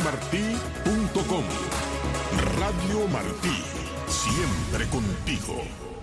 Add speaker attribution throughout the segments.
Speaker 1: radiomartí.com. Radio Martí, siempre contigo.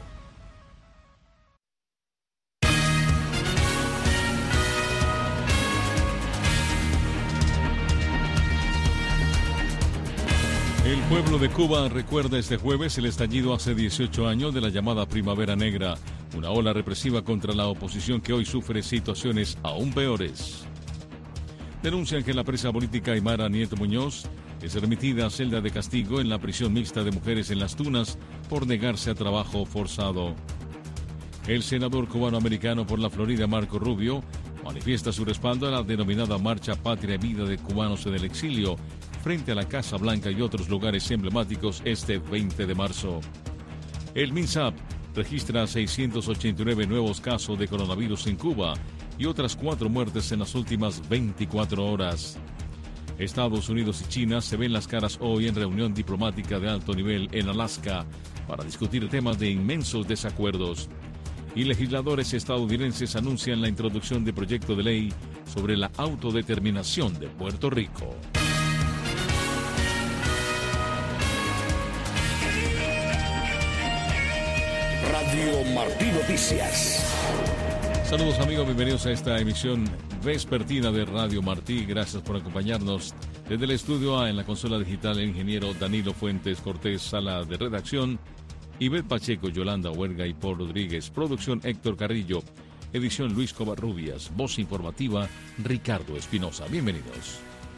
Speaker 2: El pueblo de Cuba recuerda este jueves el estallido hace 18 años de la llamada Primavera Negra, una ola represiva contra la oposición que hoy sufre situaciones aún peores. Denuncian que la presa política Aymara Nieto Muñoz es remitida a celda de castigo en la prisión mixta de mujeres en Las Tunas por negarse a trabajo forzado. El senador cubano-americano por la Florida, Marco Rubio, manifiesta su respaldo a la denominada Marcha Patria y Vida de Cubanos en el Exilio, frente a la Casa Blanca y otros lugares emblemáticos este 20 de marzo. El MINSAP registra 689 nuevos casos de coronavirus en Cuba y otras 4 muertes en las últimas 24 horas. Estados Unidos y China se ven las caras hoy en reunión diplomática de alto nivel en Alaska para discutir temas de inmensos desacuerdos. Y legisladores estadounidenses anuncian la introducción de proyecto de ley sobre la autodeterminación de Puerto Rico.
Speaker 1: Radio Martí Noticias.
Speaker 2: Saludos amigos, bienvenidos a esta emisión vespertina de Radio Martí. Gracias por acompañarnos desde el estudio A en la consola digital, el ingeniero Danilo Fuentes Cortés, sala de redacción, Ivette Pacheco, Yolanda Huerga y Paul Rodríguez, producción Héctor Carrillo, edición Luis Covarrubias, voz informativa Ricardo Espinosa. Bienvenidos.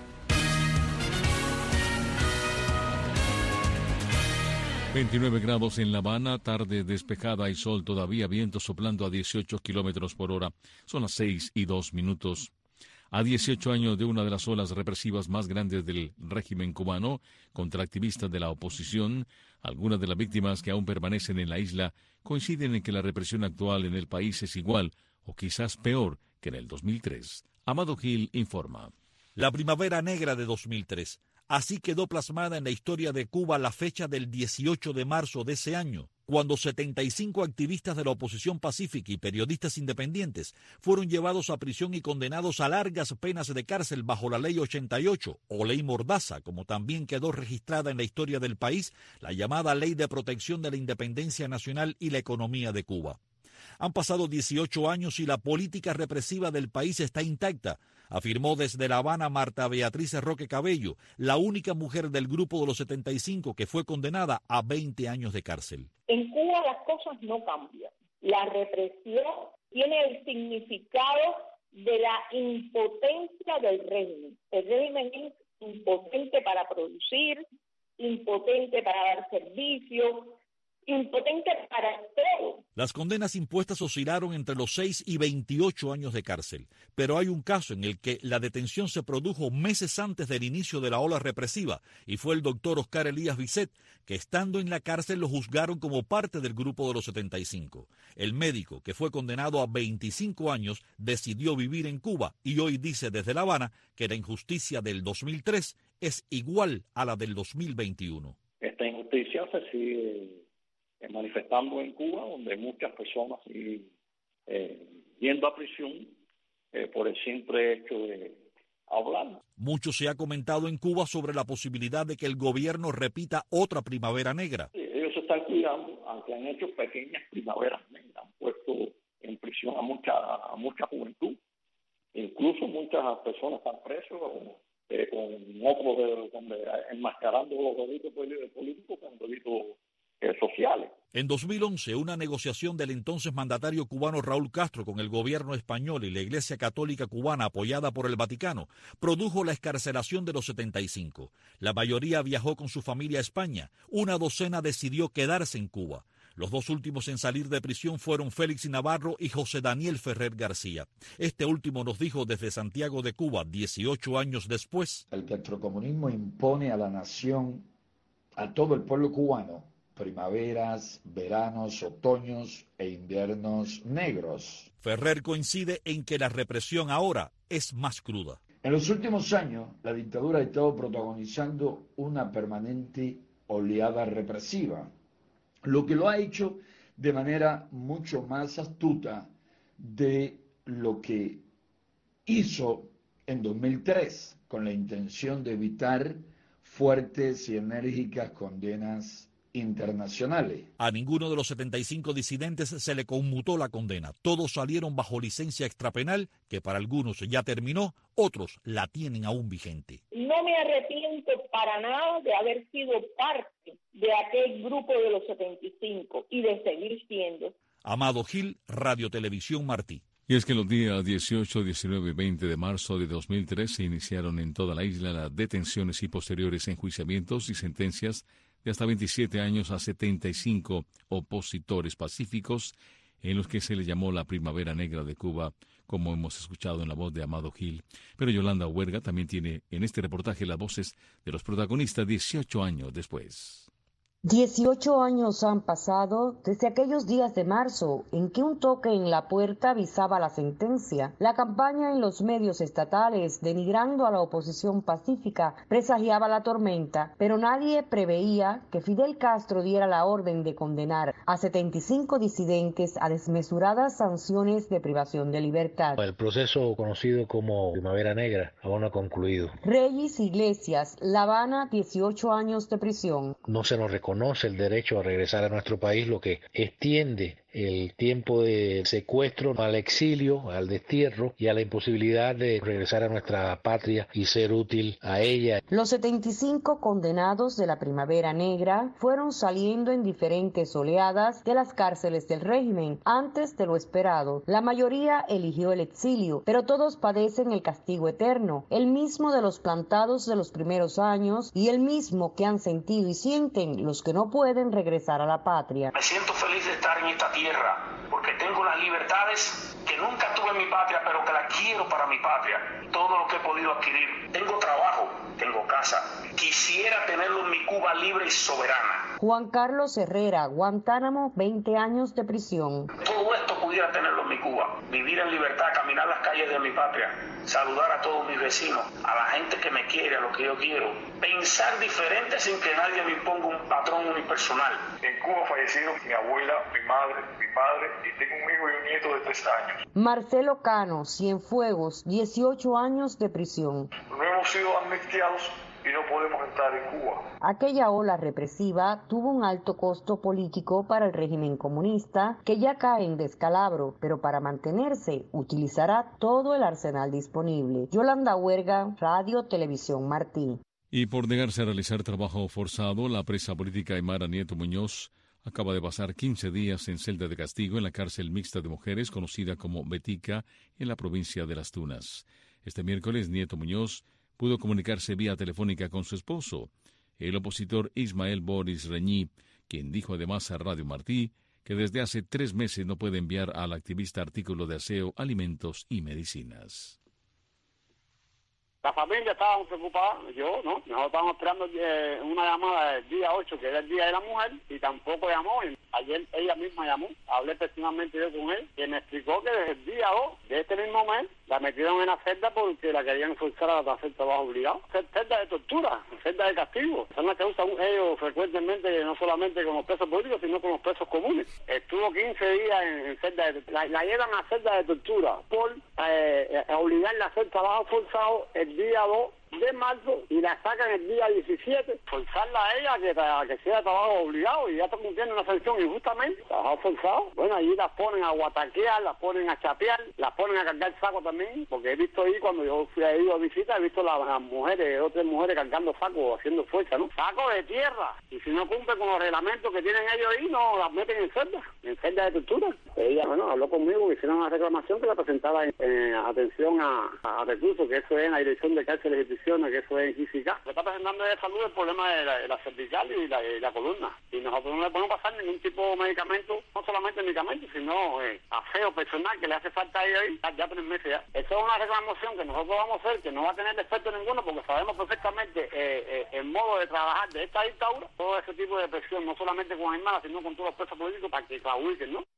Speaker 2: 29 grados en La Habana, tarde despejada y sol todavía, viento soplando a 18 kilómetros por hora. Son las 6:02. A 18 años de una de las olas represivas más grandes del régimen cubano contra activistas de la oposición, algunas de las víctimas que aún permanecen en la isla coinciden en que la represión actual en el país es igual o quizás peor que en el 2003. Amado Gil informa.
Speaker 3: La Primavera Negra de 2003. Así quedó plasmada en la historia de Cuba la fecha del 18 de marzo de ese año, cuando 75 activistas de la oposición pacífica y periodistas independientes fueron llevados a prisión y condenados a largas penas de cárcel bajo la Ley 88, o Ley Mordaza, como también quedó registrada en la historia del país, la llamada Ley de Protección de la Independencia Nacional y la Economía de Cuba. Han pasado 18 años y la política represiva del país está intacta, afirmó desde La Habana Marta Beatriz Roque Cabello, la única mujer del grupo de los 75 que fue condenada a 20 años de cárcel.
Speaker 4: En Cuba las cosas no cambian. La represión tiene el significado de la impotencia del régimen. El régimen es impotente para producir, impotente para dar servicio, impotente para todo.
Speaker 3: Las condenas impuestas oscilaron entre los 6 y 28 años de cárcel, pero hay un caso en el que la detención se produjo meses antes del inicio de la ola represiva, y fue el doctor Oscar Elías Bisset, que estando en la cárcel lo juzgaron como parte del grupo de los 75. El médico, que fue condenado a 25 años, decidió vivir en Cuba y hoy dice desde La Habana que la injusticia del 2003 es igual a la del 2021.
Speaker 5: Esta injusticia se sigue manifestando en Cuba, donde muchas personas siguen yendo a prisión por el simple hecho de hablar.
Speaker 3: Mucho se ha comentado en Cuba sobre la posibilidad de que el gobierno repita otra primavera negra.
Speaker 5: Ellos se están cuidando, aunque han hecho pequeñas primaveras negras, han puesto en prisión a mucha juventud. Incluso muchas personas están presas con otros enmascarando los delitos políticos con delitos sociales.
Speaker 3: En 2011, una negociación del entonces mandatario cubano Raúl Castro con el gobierno español y la Iglesia Católica cubana apoyada por el Vaticano produjo la excarcelación de los 75. La mayoría viajó con su familia a España. Una docena decidió quedarse en Cuba. Los dos últimos en salir de prisión fueron Félix Navarro y José Daniel Ferrer García. Este último nos dijo desde Santiago de Cuba, 18 años después:
Speaker 6: el petrocomunismo impone a la nación, a todo el pueblo cubano, primaveras, veranos, otoños e inviernos negros.
Speaker 3: Ferrer coincide en que la represión ahora es más cruda.
Speaker 6: En los últimos años, la dictadura ha estado protagonizando una permanente oleada represiva, lo que lo ha hecho de manera mucho más astuta de lo que hizo en 2003, con la intención de evitar fuertes y enérgicas condenas internacionales.
Speaker 3: A ninguno de los 75 disidentes se le conmutó la condena. Todos salieron bajo licencia extrapenal, que para algunos ya terminó, otros la tienen aún vigente.
Speaker 4: No me arrepiento para nada de haber sido parte de aquel grupo de los 75 y de seguir siendo.
Speaker 3: Amado Gil, Radio Televisión Martí.
Speaker 2: Y es que los días 18, 19 y 20 de marzo de 2003 se iniciaron en toda la isla las detenciones y posteriores enjuiciamientos y sentencias de hasta 27 años a 75 opositores pacíficos, en los que se le llamó la Primavera Negra de Cuba, como hemos escuchado en la voz de Amado Gil. Pero Yolanda Huerga también tiene en este reportaje las voces de los protagonistas 18 años después.
Speaker 7: 18 años han pasado desde aquellos días de marzo en que un toque en la puerta avisaba la sentencia. La campaña en los medios estatales denigrando a la oposición pacífica presagiaba la tormenta, pero nadie preveía que Fidel Castro diera la orden de condenar a 75 disidentes a desmesuradas sanciones de privación de libertad.
Speaker 8: El proceso conocido como Primavera Negra aún no ha concluido.
Speaker 7: Reyes Iglesias, La Habana, 18 años de prisión.
Speaker 8: No se nos reconoce el derecho a regresar a nuestro país, lo que extiende el tiempo de secuestro al exilio, al destierro y a la imposibilidad de regresar a nuestra patria y ser útil a ella.
Speaker 7: Los 75 condenados de la Primavera Negra fueron saliendo en diferentes oleadas de las cárceles del régimen antes de lo esperado. La mayoría eligió el exilio, pero todos padecen el castigo eterno, el mismo de los plantados de los primeros años y el mismo que han sentido y sienten los que no pueden regresar a la patria.
Speaker 9: Me siento feliz de estar en esta tierra porque tengo las libertades que nunca tuve en mi patria, pero que las quiero para mi patria. Todo lo que he podido adquirir. Tengo trabajo, tengo casa. Quisiera tenerlo en mi Cuba libre y soberana.
Speaker 7: Juan Carlos Herrera, Guantánamo, 20 años de prisión.
Speaker 9: Todo esto pudiera tenerlo en mi Cuba. Vivir en libertad, caminar las calles de mi patria, saludar a todos mis vecinos, a la gente que me quiere, a lo que yo quiero. Pensar diferente sin que nadie me imponga un patrón unipersonal.
Speaker 10: En Cuba fallecieron mi abuela, mi madre, mi padre y tengo un hijo y un nieto de 3 años.
Speaker 7: Marcelo Cano, Cienfuegos, 18 años de prisión.
Speaker 10: No hemos sido amnistiados y no podemos estar en Cuba.
Speaker 7: Aquella ola represiva tuvo un alto costo político para el régimen comunista, que ya cae en descalabro, pero para mantenerse utilizará todo el arsenal disponible. Yolanda Huerga, Radio Televisión Martí.
Speaker 2: Y por negarse a realizar trabajo forzado, la presa política Aymara Nieto Muñoz acaba de pasar 15 días en celda de castigo en la cárcel mixta de mujeres conocida como Betica en la provincia de Las Tunas. Este miércoles, Nieto Muñoz pudo comunicarse vía telefónica con su esposo, el opositor Ismael Boris Reñí, quien dijo además a Radio Martí que desde hace 3 meses no puede enviar al activista artículos de aseo, alimentos y medicinas.
Speaker 11: La familia estaba preocupada, yo no, nosotros estábamos esperando una llamada del día 8, que era el Día de la Mujer, y tampoco llamó. Ayer ella misma llamó, hablé personalmente yo con él, que me explicó que desde el día 2 de este mismo mes la metieron en la celda porque la querían forzar a hacer trabajo obligado. Celda de tortura, celda de castigo. Son las que usan ellos frecuentemente, no solamente con los presos políticos, sino con los presos comunes. Estuvo 15 días en celda de tortura. La llevan a celda de tortura por obligarla a hacer trabajo forzado el día 2 de marzo y la sacan el día 17, forzarla a ella a que sea trabajo obligado y ya está cumpliendo una sanción injustamente, trabajo forzado. Bueno, allí las ponen a guataquear, las ponen a chapear, las ponen a cargar saco también, porque he visto ahí cuando yo fui a ir a visita, he visto las mujeres, 2 mujeres cargando saco, haciendo fuerza, ¿no? Saco de tierra, y si no cumple con los reglamentos que tienen ellos ahí, no las meten en celda de tortura. Ella, bueno, habló conmigo, me hicieron una reclamación que la presentaba en atención a recursos, que eso es en la Dirección de Cárceles y Prisiones, que eso es física. Se está presentando de salud el problema de la cervical y la columna. Y nosotros no le podemos pasar ningún tipo de medicamento, no solamente medicamentos, sino aseo personal que le hace falta a ella ahí, ya 3 meses ya. Eso es una reclamación que nosotros vamos a hacer, que no va a tener efecto ninguno, porque sabemos perfectamente el modo de trabajar de esta dictadura, todo ese tipo de presión, no solamente con Aymara, sino con todos los presos políticos para que claudiquen, ¿no?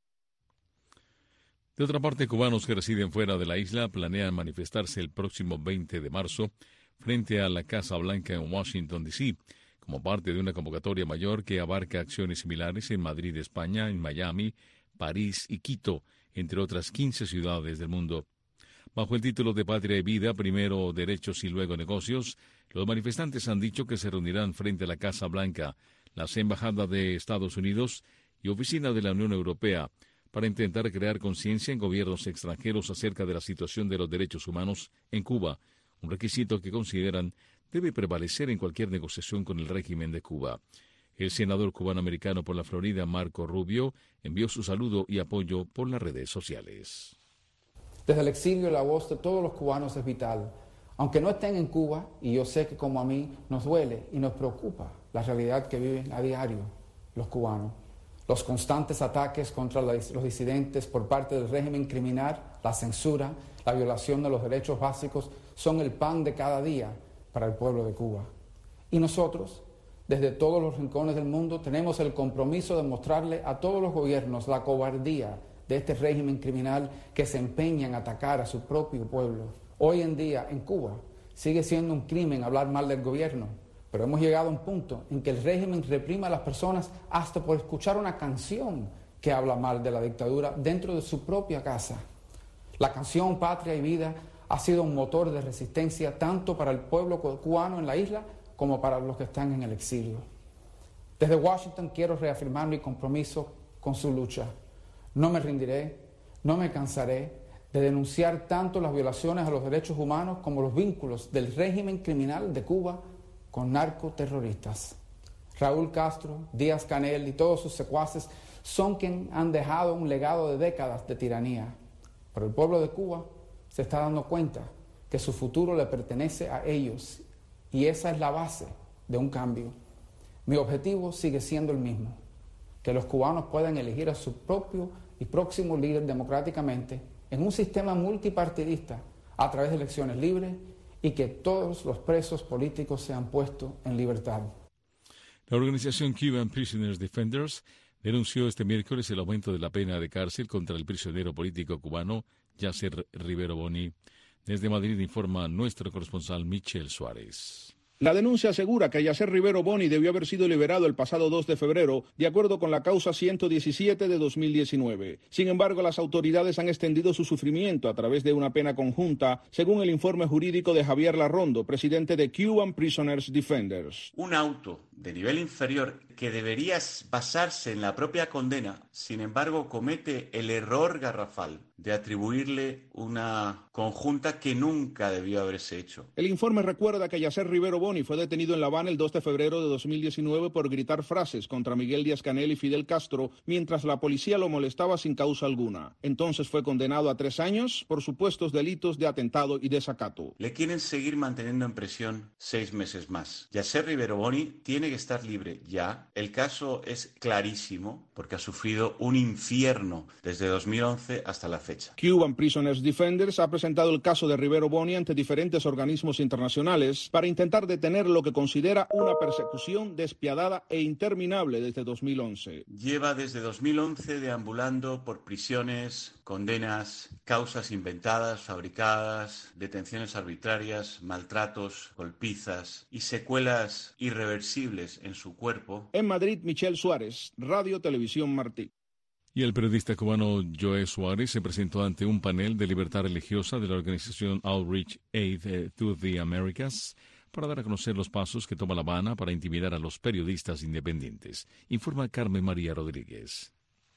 Speaker 2: De otra parte, cubanos que residen fuera de la isla planean manifestarse el próximo 20 de marzo frente a la Casa Blanca en Washington, D.C., como parte de una convocatoria mayor que abarca acciones similares en Madrid, España, en Miami, París y Quito, entre otras 15 ciudades del mundo. Bajo el título de Patria y Vida, primero derechos y luego negocios, los manifestantes han dicho que se reunirán frente a la Casa Blanca, las embajadas de Estados Unidos y oficina de la Unión Europea para intentar crear conciencia en gobiernos extranjeros acerca de la situación de los derechos humanos en Cuba, un requisito que consideran debe prevalecer en cualquier negociación con el régimen de Cuba. El senador cubano-americano por la Florida, Marco Rubio, envió su saludo y apoyo por las redes sociales.
Speaker 12: Desde el exilio, la voz de todos los cubanos es vital. Aunque no estén en Cuba, y yo sé que como a mí nos duele y nos preocupa la realidad que viven a diario los cubanos. Los constantes ataques contra los disidentes por parte del régimen criminal, la censura, la violación de los derechos básicos son el pan de cada día para el pueblo de Cuba. Y nosotros, desde todos los rincones del mundo, tenemos el compromiso de mostrarle a todos los gobiernos la cobardía de este régimen criminal que se empeña en atacar a su propio pueblo. Hoy en día, en Cuba, sigue siendo un crimen hablar mal del gobierno, pero hemos llegado a un punto en que el régimen reprime a las personas hasta por escuchar una canción que habla mal de la dictadura dentro de su propia casa. La canción Patria y Vida ha sido un motor de resistencia tanto para el pueblo cubano en la isla como para los que están en el exilio. Desde Washington quiero reafirmar mi compromiso con su lucha. No me rendiré, no me cansaré de denunciar tanto las violaciones a los derechos humanos como los vínculos del régimen criminal de Cuba con narcoterroristas. Raúl Castro, Díaz-Canel y todos sus secuaces son quienes han dejado un legado de décadas de tiranía. Pero el pueblo de Cuba se está dando cuenta que su futuro le pertenece a ellos y esa es la base de un cambio. Mi objetivo sigue siendo el mismo, que los cubanos puedan elegir a su propio y próximo líder democráticamente en un sistema multipartidista a través de elecciones libres y que todos los presos políticos sean puestos en libertad.
Speaker 2: La organización Cuban Prisoners Defenders denunció este miércoles el aumento de la pena de cárcel contra el prisionero político cubano Yasser Rivero Boni. Desde Madrid informa nuestro corresponsal Michel Suárez.
Speaker 13: La denuncia asegura que Yasser Rivero Boni debió haber sido liberado el pasado 2 de febrero, de acuerdo con la causa 117 de 2019. Sin embargo, las autoridades han extendido su sufrimiento a través de una pena conjunta, según el informe jurídico de Javier Larrondo, presidente de Cuban Prisoners Defenders.
Speaker 14: Un auto de nivel inferior que debería basarse en la propia condena, sin embargo, comete el error garrafal de atribuirle una conjunta que nunca debió haberse hecho.
Speaker 13: El informe recuerda que Yasser Rivero Boni fue detenido en La Habana el 2 de febrero de 2019 por gritar frases contra Miguel Díaz-Canel y Fidel Castro mientras la policía lo molestaba sin causa alguna. Entonces fue condenado a 3 años por supuestos delitos de atentado y desacato.
Speaker 14: Le quieren seguir manteniendo en prisión 6 meses más. Yasser Rivero Boni tiene que estar libre ya. El caso es clarísimo porque ha sufrido un infierno desde 2011 hasta la fecha.
Speaker 13: Cuban Prisoners Defenders ha presentado el caso de Rivero Boni ante diferentes organismos internacionales para intentar detener lo que considera una persecución despiadada e interminable desde 2011.
Speaker 14: Lleva desde 2011 deambulando por prisiones, condenas, causas inventadas, fabricadas, detenciones arbitrarias, maltratos, golpizas y secuelas irreversibles en su cuerpo.
Speaker 13: En Madrid, Michel Suárez, Radio Televisión Martí.
Speaker 2: Y el periodista cubano Joe Suárez se presentó ante un panel de libertad religiosa de la organización Outreach Aid to the Americas para dar a conocer los pasos que toma La Habana para intimidar a los periodistas independientes. Informa Carmen María Rodríguez.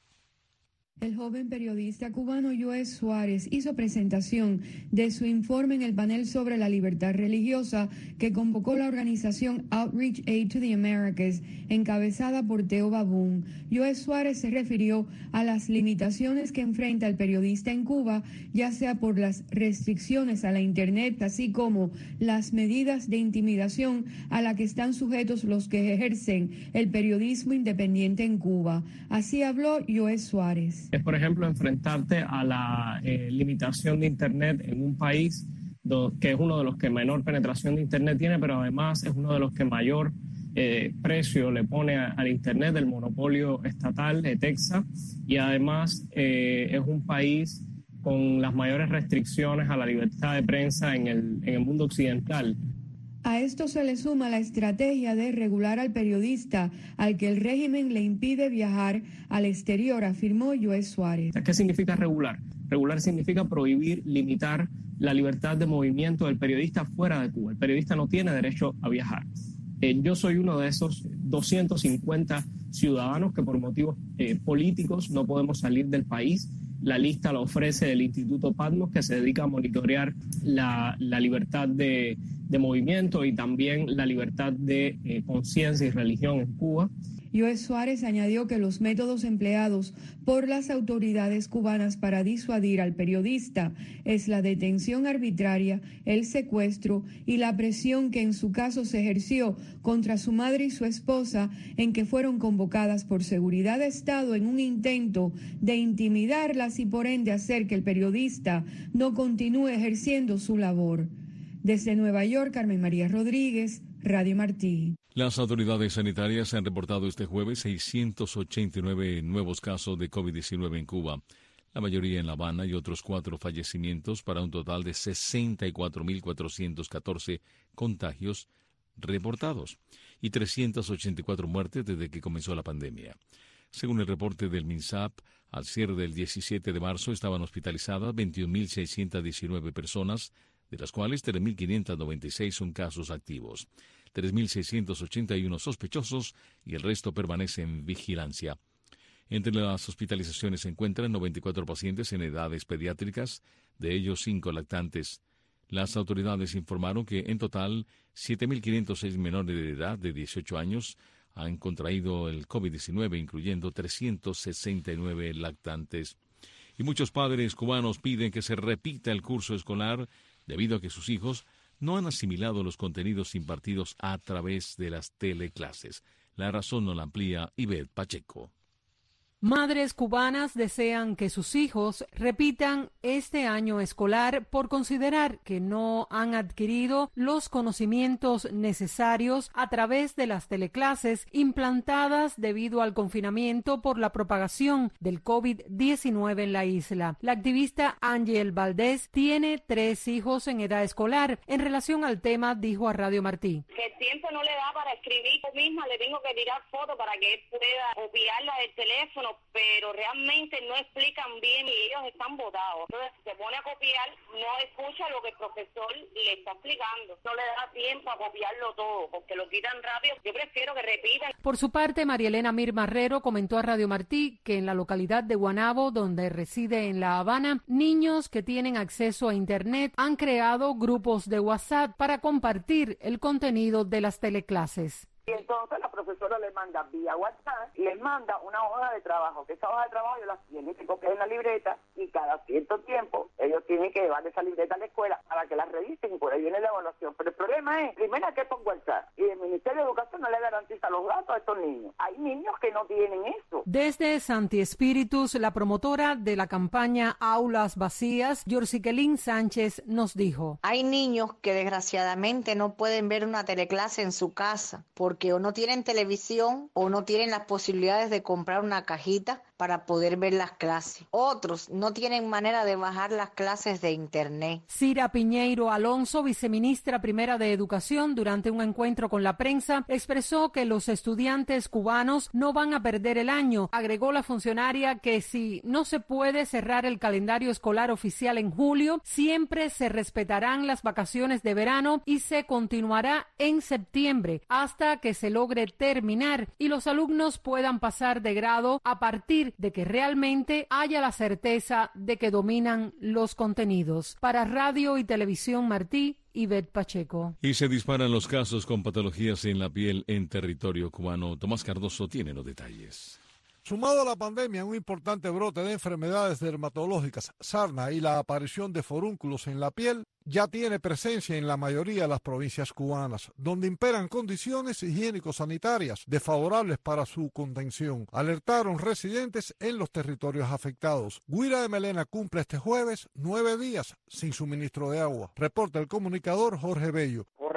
Speaker 15: El joven periodista cubano Joe Suárez hizo presentación de su informe en el panel sobre la libertad religiosa que convocó la organización Outreach Aid to the Americas, encabezada por Theo Babún. Joe Suárez se refirió a las limitaciones que enfrenta el periodista en Cuba, ya sea por las restricciones a la Internet, así como las medidas de intimidación a la que están sujetos los que ejercen el periodismo independiente en Cuba. Así habló Joe Suárez.
Speaker 16: Es, por ejemplo, enfrentarte a la limitación de Internet en un país que es uno de los que menor penetración de Internet tiene, pero además es uno de los que mayor precio le pone al Internet, del monopolio estatal de Texas, y además es un país con las mayores restricciones a la libertad de prensa en el mundo occidental.
Speaker 15: A esto se le suma la estrategia de regular al periodista, al que el régimen le impide viajar al exterior, afirmó Joe Suárez.
Speaker 16: ¿Qué significa regular? Regular significa prohibir, limitar la libertad de movimiento del periodista fuera de Cuba. El periodista no tiene derecho a viajar. Yo soy uno de esos 250 ciudadanos que por motivos políticos no podemos salir del país. La lista la ofrece el Instituto Patmos, que se dedica a monitorear la libertad de movimiento y también la libertad de conciencia y religión en Cuba.
Speaker 15: Joe Suárez añadió que los métodos empleados por las autoridades cubanas para disuadir al periodista es la detención arbitraria, el secuestro y la presión que en su caso se ejerció contra su madre y su esposa, en que fueron convocadas por seguridad de Estado en un intento de intimidarlas y por ende hacer que el periodista no continúe ejerciendo su labor. Desde Nueva York, Carmen María Rodríguez, Radio Martí.
Speaker 2: Las autoridades sanitarias han reportado este jueves 689 nuevos casos de COVID-19 en Cuba, la mayoría en La Habana y otros 4 fallecimientos para un total de 64.414 contagios reportados y 384 muertes desde que comenzó la pandemia. Según el reporte del MINSAP, al cierre del 17 de marzo estaban hospitalizadas 21.619 personas, de las cuales 3.596 son casos activos, 3.681 sospechosos y el resto permanece en vigilancia. Entre las hospitalizaciones se encuentran 94 pacientes en edades pediátricas, de ellos 5 lactantes. Las autoridades informaron que en total 7.506 menores de edad de 18 años han contraído el COVID-19, incluyendo 369 lactantes. Y muchos padres cubanos piden que se repita el curso escolar debido a que sus hijos no han asimilado los contenidos impartidos a través de las teleclases. La razón nos la amplía Ivette Pacheco.
Speaker 17: Madres cubanas desean que sus hijos repitan este año escolar por considerar que no han adquirido los conocimientos necesarios a través de las teleclases implantadas debido al confinamiento por la propagación del COVID-19 en la isla. La activista Ángel Valdés tiene 3 hijos en edad escolar. En relación al tema, dijo a Radio Martí:
Speaker 4: que el tiempo no le da para escribir, yo misma le tengo que tirar fotos para que él pueda copiarla del teléfono, pero realmente no explican bien y ellos están botados. Entonces se pone a copiar, no escucha lo que el profesor le está explicando, no le da tiempo a copiarlo todo porque lo quitan rápido. Yo prefiero que repitan.
Speaker 17: Por su parte, María Elena Mir Marrero comentó a Radio Martí que en la localidad de Guanabo, donde reside en La Habana, niños que tienen acceso a Internet han creado grupos de WhatsApp para compartir el contenido de las teleclases.
Speaker 18: Y entonces la profesora le manda vía WhatsApp, les manda una hoja de trabajo, que esa hoja de trabajo ellos la tienen que copiar en la libreta y cada cierto tiempo ellos tienen que llevar esa libreta a la escuela para que la revisen y por ahí viene la evaluación. Pero el problema es, primero que por WhatsApp y el Ministerio de Educación no le garantiza los datos a estos niños. Hay niños que no tienen eso.
Speaker 17: Desde Santi Espíritus, la promotora de la campaña Aulas Vacías, Yorsiquelín Sánchez, nos dijo:
Speaker 19: hay niños que desgraciadamente no pueden ver una teleclase en su casa porque o no tienen televisión o no tienen las posibilidades de comprar una cajita para poder ver las clases. Otros no tienen manera de bajar las clases de Internet.
Speaker 17: Cira Piñeiro Alonso, viceministra primera de Educación, durante un encuentro con la prensa, expresó que los estudiantes cubanos no van a perder el año. Agregó la funcionaria que si no se puede cerrar el calendario escolar oficial en julio, siempre se respetarán las vacaciones de verano y se continuará en septiembre hasta que se logre terminar y los alumnos puedan pasar de grado a partir de que realmente haya la certeza de que dominan los contenidos. Para Radio y Televisión Martí, Ivette Pacheco.
Speaker 2: Y se disparan los casos con patologías en la piel en territorio cubano. Tomás Cardoso tiene los detalles.
Speaker 20: Sumado a la pandemia, un importante brote de enfermedades dermatológicas, sarna y la aparición de forúnculos en la piel, ya tiene presencia en la mayoría de las provincias cubanas, donde imperan condiciones higiénico-sanitarias desfavorables para su contención, alertaron residentes en los territorios afectados. Guira de Melena cumple este jueves 9 días sin suministro de agua. Reporta el comunicador Jorge Bello.
Speaker 21: Con respecto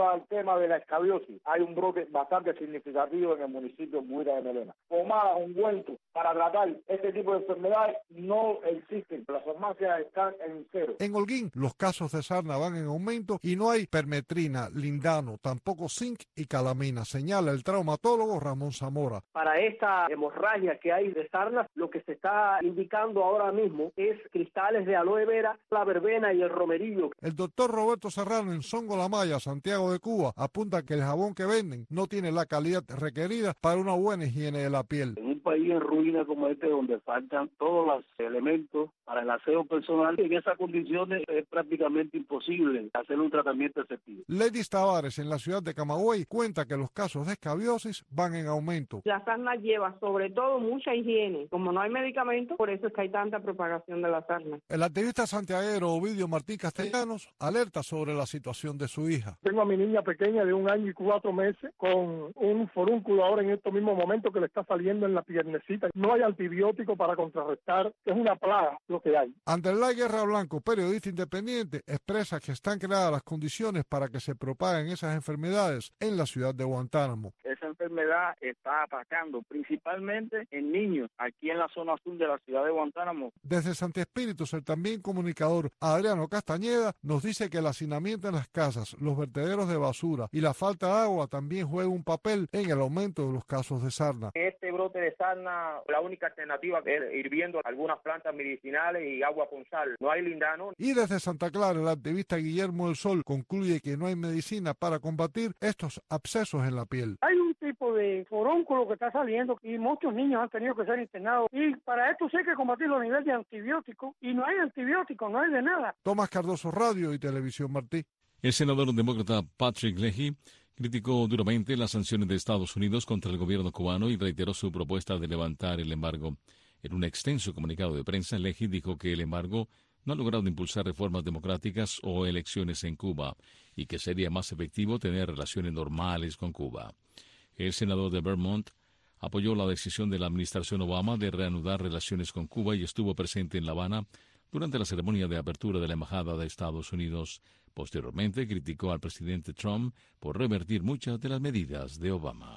Speaker 21: respecto al tema de la escabiosis, hay un brote bastante significativo en el municipio de Buira de Melena. Pomadas, ungüentos para tratar este tipo de enfermedades no existen. Las farmacias están en cero.
Speaker 20: En Holguín, los casos de sarna van en aumento y no hay permetrina, lindano, tampoco zinc y calamina, señala el traumatólogo Ramón Zamora.
Speaker 22: Para esta hemorragia que hay de sarna, lo que se está indicando ahora mismo es cristales de aloe vera, la verbena y el romerillo.
Speaker 20: El doctor Roberto Serrano en Songo La Maya, Santiago de Cuba, apunta que el jabón que venden no tiene la calidad requerida para una buena higiene de la piel.
Speaker 23: En un país en ruina como este, donde faltan todos los elementos para el aseo personal, en esas condiciones es prácticamente imposible hacer un tratamiento efectivo.
Speaker 20: Lady Tavares, en la ciudad de Camagüey, cuenta que los casos de escabiosis van en aumento.
Speaker 24: La sarna lleva sobre todo mucha higiene. Como no hay medicamentos, por eso es que hay tanta propagación de la sarna.
Speaker 20: El activista santiaguero Ovidio Martín Castellanos alerta sobre la situación de su hija.
Speaker 21: Tengo a mi niña pequeña de 1 año y 4 meses con un forúnculo ahora en estos mismos momentos que le está saliendo en la piernecita. No hay antibiótico para contrarrestar, es una plaga lo que hay.
Speaker 20: Anderlay Guerra Blanco, periodista independiente, expresa que están creadas las condiciones para que se propaguen esas enfermedades en la ciudad de Guantánamo.
Speaker 23: Esa enfermedad está atacando principalmente en niños aquí en la zona sur de la ciudad de Guantánamo.
Speaker 20: Desde Santi Espíritus, el también comunicador Adriano Castañeda nos dice que el hacinamiento en las casas, los vertederos de basura y la falta de agua también juega un papel en el aumento de los casos de sarna.
Speaker 25: Este brote de sarna, la única alternativa es hirviendo algunas plantas medicinales y agua con sal. No hay lindano.
Speaker 20: Y desde Santa Clara, el activista Guillermo del Sol concluye que no hay medicina para combatir estos abscesos en la piel.
Speaker 21: Hay un tipo de forúnculo que está saliendo y muchos niños han tenido que ser internados. Y para esto sí hay que combatirlo a nivel de antibióticos. Y no hay antibióticos, no hay de nada.
Speaker 20: Tomás Cardoso, Radio y Televisión Martí.
Speaker 2: El senador demócrata Patrick Leahy criticó duramente las sanciones de Estados Unidos contra el gobierno cubano y reiteró su propuesta de levantar el embargo. En un extenso comunicado de prensa, Leahy dijo que el embargo no ha logrado impulsar reformas democráticas o elecciones en Cuba y que sería más efectivo tener relaciones normales con Cuba. El senador de Vermont apoyó la decisión de la administración Obama de reanudar relaciones con Cuba y estuvo presente en La Habana durante la ceremonia de apertura de la Embajada de Estados Unidos. Posteriormente criticó al presidente Trump por revertir muchas de las medidas de Obama.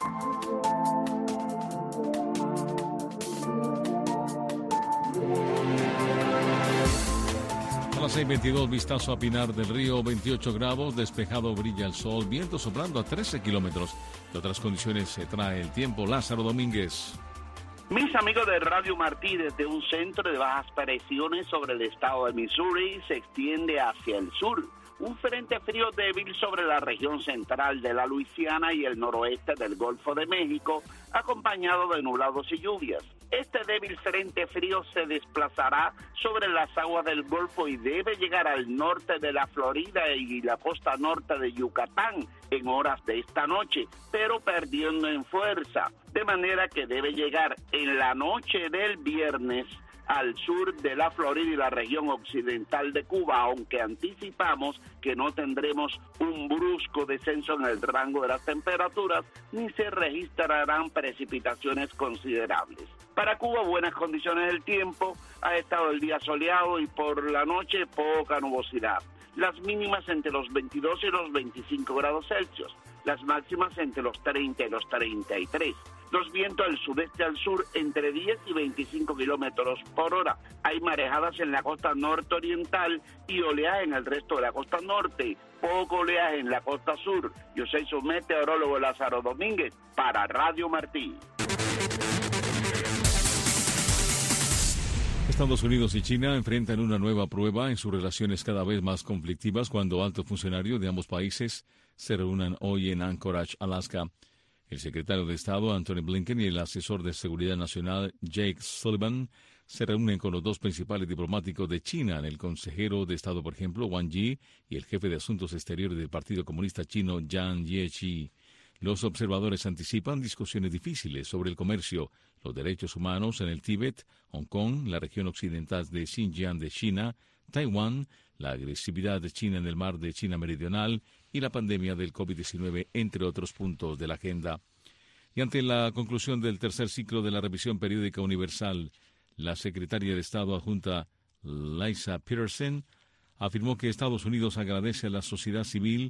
Speaker 2: A las 6:22, vistazo a Pinar del Río, 28 grados, despejado, brilla el sol, viento soplando a 13 kilómetros. De otras condiciones se trae el tiempo. Lázaro Domínguez.
Speaker 26: Mis amigos de Radio Martí, desde un centro de bajas presiones sobre el estado de Missouri, se extiende hacia el sur. Un frente frío débil sobre la región central de la Luisiana y el noroeste del Golfo de México, acompañado de nublados y lluvias. Este débil frente frío se desplazará sobre las aguas del Golfo y debe llegar al norte de la Florida y la costa norte de Yucatán en horas de esta noche, pero perdiendo en fuerza, de manera que debe llegar en la noche del viernes al sur de la Florida y la región occidental de Cuba, aunque anticipamos que no tendremos un brusco descenso en el rango de las temperaturas, ni se registrarán precipitaciones considerables. Para Cuba, buenas condiciones del tiempo, ha estado el día soleado y por la noche poca nubosidad. Las mínimas entre los 22 y los 25 grados Celsius, las máximas entre los 30 y los 33. Los vientos del sureste al sur entre 10 y 25 kilómetros por hora. Hay marejadas en la costa norte-oriental y oleaje en el resto de la costa norte. Poco oleaje en la costa sur. Yo soy su meteorólogo Lázaro Domínguez para Radio Martí.
Speaker 2: Estados Unidos y China enfrentan una nueva prueba en sus relaciones cada vez más conflictivas cuando altos funcionarios de ambos países se reúnan hoy en Anchorage, Alaska. El secretario de Estado, Antony Blinken, y el asesor de Seguridad Nacional, Jake Sullivan, se reúnen con los dos principales diplomáticos de China, el consejero de Estado, por ejemplo, Wang Yi, y el jefe de Asuntos Exteriores del Partido Comunista Chino, Yang Jiechi. Los observadores anticipan discusiones difíciles sobre el comercio, los derechos humanos en el Tíbet, Hong Kong, la región occidental de Xinjiang de China, Taiwán, la agresividad de China en el mar de China Meridional y la pandemia del COVID-19, entre otros puntos de la agenda. Y ante la conclusión del tercer ciclo de la revisión periódica universal, la secretaria de Estado adjunta Lisa Peterson afirmó que Estados Unidos agradece a la sociedad civil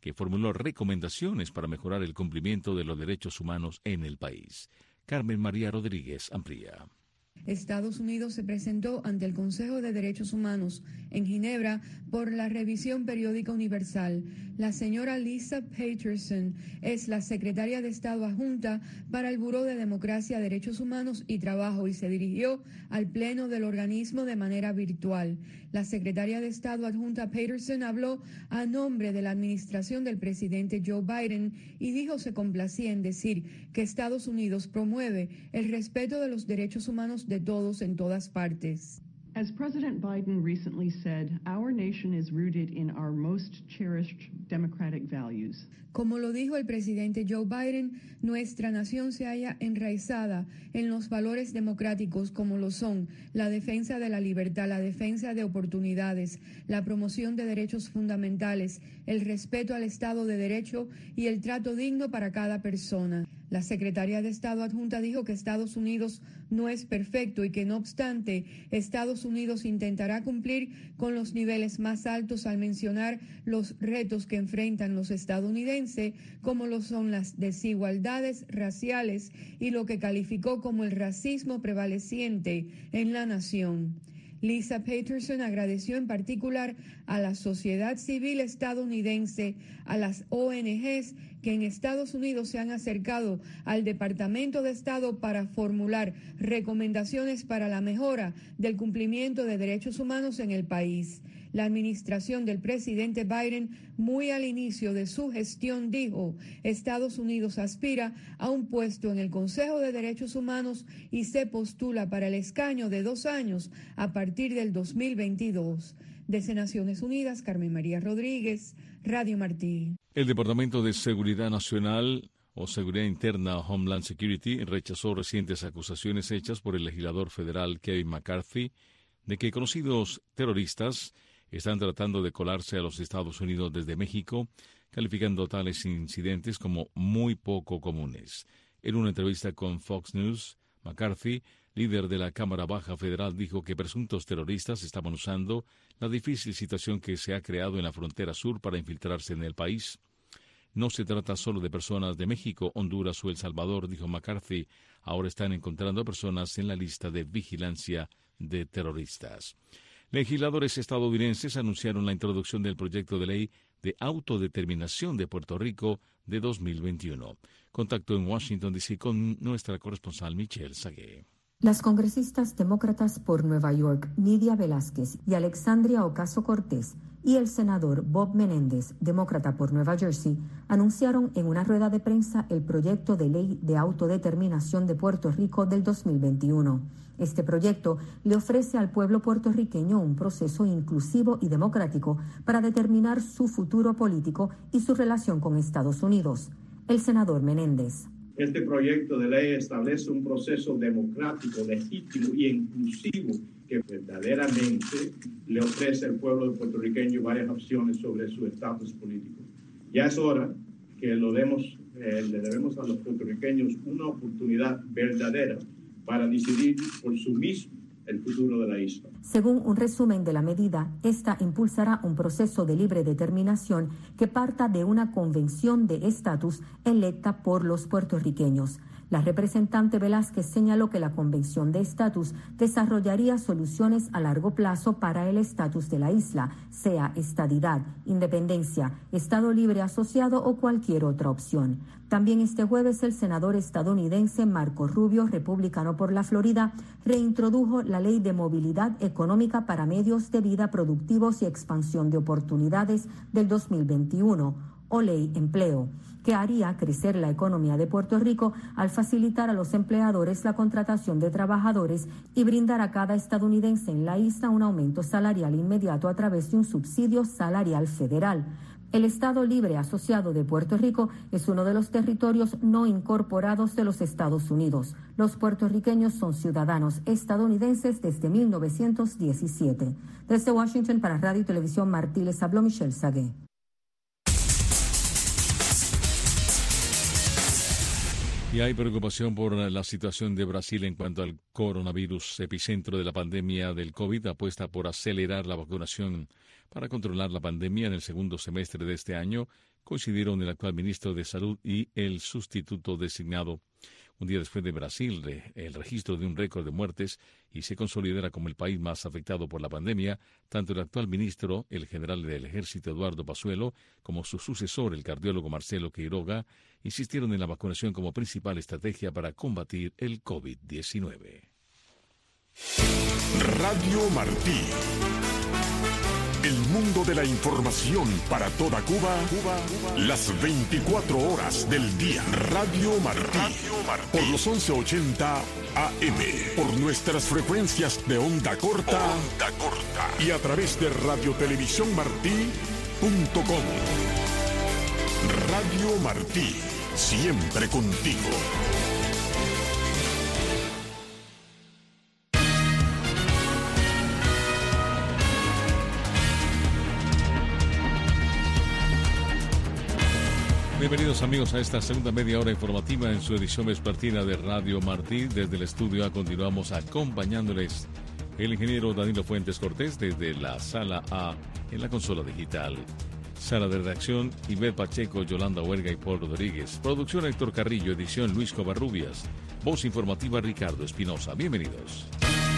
Speaker 2: que formuló recomendaciones para mejorar el cumplimiento de los derechos humanos en el país. Carmen María Rodríguez amplía.
Speaker 15: Estados Unidos se presentó ante el Consejo de Derechos Humanos en Ginebra por la revisión periódica universal. La señora Lisa Patterson es la secretaria de Estado adjunta para el Buró de Democracia, Derechos Humanos y Trabajo y se dirigió al pleno del organismo de manera virtual. La secretaria de Estado adjunta Patterson habló a nombre de la administración del presidente Joe Biden y dijo se complacía en decir que Estados Unidos promueve el respeto de los derechos humanos de todos en todas partes.
Speaker 1: As President Biden recently said, our nation is rooted in our most cherished democratic values.
Speaker 15: Como lo dijo el presidente Joe Biden, nuestra nación se halla enraizada en los valores democráticos como lo son la defensa de la libertad, la defensa de oportunidades, la promoción de derechos fundamentales, el respeto al Estado de Derecho y el trato digno para cada persona. La secretaria de Estado adjunta dijo que Estados Unidos no es perfecto y que, no obstante, Estados Unidos intentará cumplir con los niveles más altos al mencionar los retos que enfrentan los estadounidenses, como lo son las desigualdades raciales y lo que calificó como el racismo prevaleciente en la nación. Lisa Patterson agradeció en particular a la sociedad civil estadounidense, a las ONGs que en Estados Unidos se han acercado al Departamento de Estado para formular recomendaciones para la mejora del cumplimiento de derechos humanos en el país. La administración del presidente Biden, muy al inicio de su gestión, dijo: Estados Unidos aspira a un puesto en el Consejo de Derechos Humanos y se postula para el escaño de 2 años a partir del 2022. Desde Naciones Unidas, Carmen María Rodríguez, Radio Martí.
Speaker 2: El Departamento de Seguridad Nacional o Seguridad Interna, Homeland Security, rechazó recientes acusaciones hechas por el legislador federal Kevin McCarthy de que conocidos terroristas están tratando de colarse a los Estados Unidos desde México, calificando tales incidentes como muy poco comunes. En una entrevista con Fox News, McCarthy, líder de la Cámara Baja Federal, dijo que presuntos terroristas estaban usando la difícil situación que se ha creado en la frontera sur para infiltrarse en el país. No se trata solo de personas de México, Honduras o El Salvador, dijo McCarthy. Ahora están encontrando personas en la lista de vigilancia de terroristas. Legisladores estadounidenses anunciaron la introducción del proyecto de ley de autodeterminación de Puerto Rico de 2021. Contacto en Washington, D.C. con nuestra corresponsal Michelle Sagué.
Speaker 3: Las congresistas demócratas por Nueva York, Nidia Velázquez y Alexandria Ocasio-Cortez, y el senador Bob Menéndez, demócrata por Nueva Jersey, anunciaron en una rueda de prensa el proyecto de ley de autodeterminación de Puerto Rico del 2021. Este proyecto le ofrece al pueblo puertorriqueño un proceso inclusivo y democrático para determinar su futuro político y su relación con Estados Unidos. El senador Menéndez.
Speaker 5: Este proyecto de ley establece un proceso democrático, legítimo y inclusivo que verdaderamente le ofrece al pueblo puertorriqueño varias opciones sobre su estatus político. Ya es hora que le demos a los puertorriqueños una oportunidad verdadera para decidir por sí mismo el futuro de la isla.
Speaker 3: Según un resumen de la medida, esta impulsará un proceso de libre determinación que parta de una convención de estatus electa por los puertorriqueños. La representante Velázquez señaló que la Convención de Estatus desarrollaría soluciones a largo plazo para el estatus de la isla, sea estadidad, independencia, Estado libre asociado o cualquier otra opción. También este jueves el senador estadounidense Marco Rubio, republicano por la Florida, reintrodujo la Ley de Movilidad Económica para Medios de Vida Productivos y Expansión de Oportunidades del 2021, o Ley Empleo, que haría crecer la economía de Puerto Rico al facilitar a los empleadores la contratación de trabajadores y brindar a cada estadounidense en la isla un aumento salarial inmediato a través de un subsidio salarial federal. El Estado Libre Asociado de Puerto Rico es uno de los territorios no incorporados de los Estados Unidos. Los puertorriqueños son ciudadanos estadounidenses desde 1917. Desde Washington para Radio y Televisión Martí les habló Michelle Sagué.
Speaker 2: Y hay preocupación por la situación de Brasil en cuanto al coronavirus. Epicentro de la pandemia del COVID apuesta por acelerar la vacunación para controlar la pandemia en el segundo semestre de este año, coincidieron el actual ministro de Salud y el sustituto designado. Un día después de Brasil, el registro de un récord de muertes y se consolidara como el país más afectado por la pandemia, tanto el actual ministro, el general del Ejército Eduardo Pazuello, como su sucesor, el cardiólogo Marcelo Queiroga, insistieron en la vacunación como principal estrategia para combatir el COVID-19.
Speaker 6: Radio Martí. El mundo de la información para toda Cuba, las 24 horas del día. Radio Martí. Por los 1180 AM. Por nuestras frecuencias de onda corta. Y a través de radiotelevisiónmartí.com. Radio Martí. Siempre contigo.
Speaker 2: Bienvenidos amigos a esta segunda media hora informativa en su edición vespertina de Radio Martí. Desde el estudio A continuamos acompañándoles el ingeniero Danilo Fuentes Cortés desde la Sala A en la consola digital. Sala de redacción, Ivette Pacheco, Yolanda Huerga y Paul Rodríguez. Producción Héctor Carrillo, edición Luis Covarrubias. Voz informativa Ricardo Espinosa. Bienvenidos.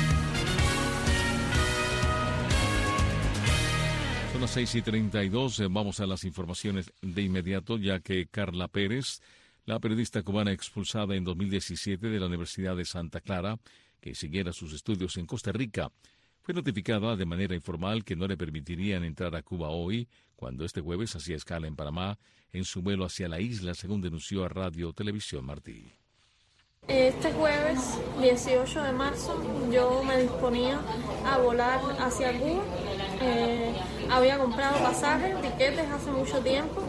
Speaker 2: Son las 6:32, vamos a las informaciones de inmediato, ya que Carla Pérez, la periodista cubana expulsada en 2017 de la Universidad de Santa Clara, que siguiera sus estudios en Costa Rica, fue notificada de manera informal que no le permitirían entrar a Cuba hoy, cuando este jueves hacía escala en Panamá, en su vuelo hacia la isla, según denunció a Radio Televisión Martí.
Speaker 7: Este jueves 18 de marzo yo me disponía a volar hacia Cuba. Había comprado pasajes, tiquetes hace mucho tiempo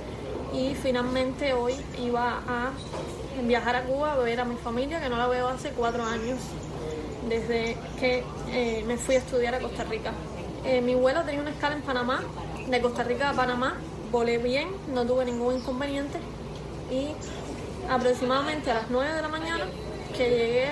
Speaker 7: y finalmente hoy iba a viajar a Cuba a ver a mi familia, que no la veo hace 4 años, desde que me fui a estudiar a Costa Rica. Mi vuelo tenía una escala en Panamá, de Costa Rica a Panamá, volé bien, no tuve ningún inconveniente y aproximadamente a las 9 de la mañana que llegué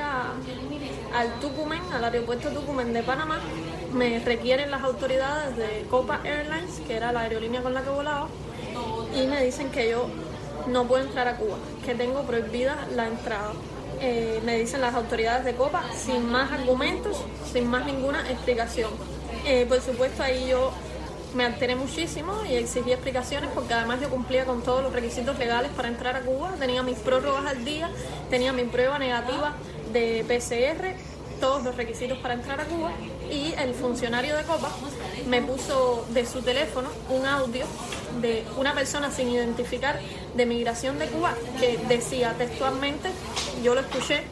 Speaker 7: al Tucumán, al aeropuerto Tucumán de Panamá, me requieren las autoridades de Copa Airlines, que era la aerolínea con la que volaba, y me dicen que yo no puedo entrar a Cuba, que tengo prohibida la entrada. Me dicen las autoridades de Copa sin más argumentos, sin más ninguna explicación. Por supuesto ahí yo me alteré muchísimo y exigí explicaciones porque además yo cumplía con todos los requisitos legales para entrar a Cuba, tenía mis prórrogas al día, tenía mi prueba negativa de PCR, todos los requisitos para entrar a Cuba, y el funcionario de Copa me puso de su teléfono un audio de una persona sin identificar de Migración de Cuba que decía textualmente, yo lo escuché,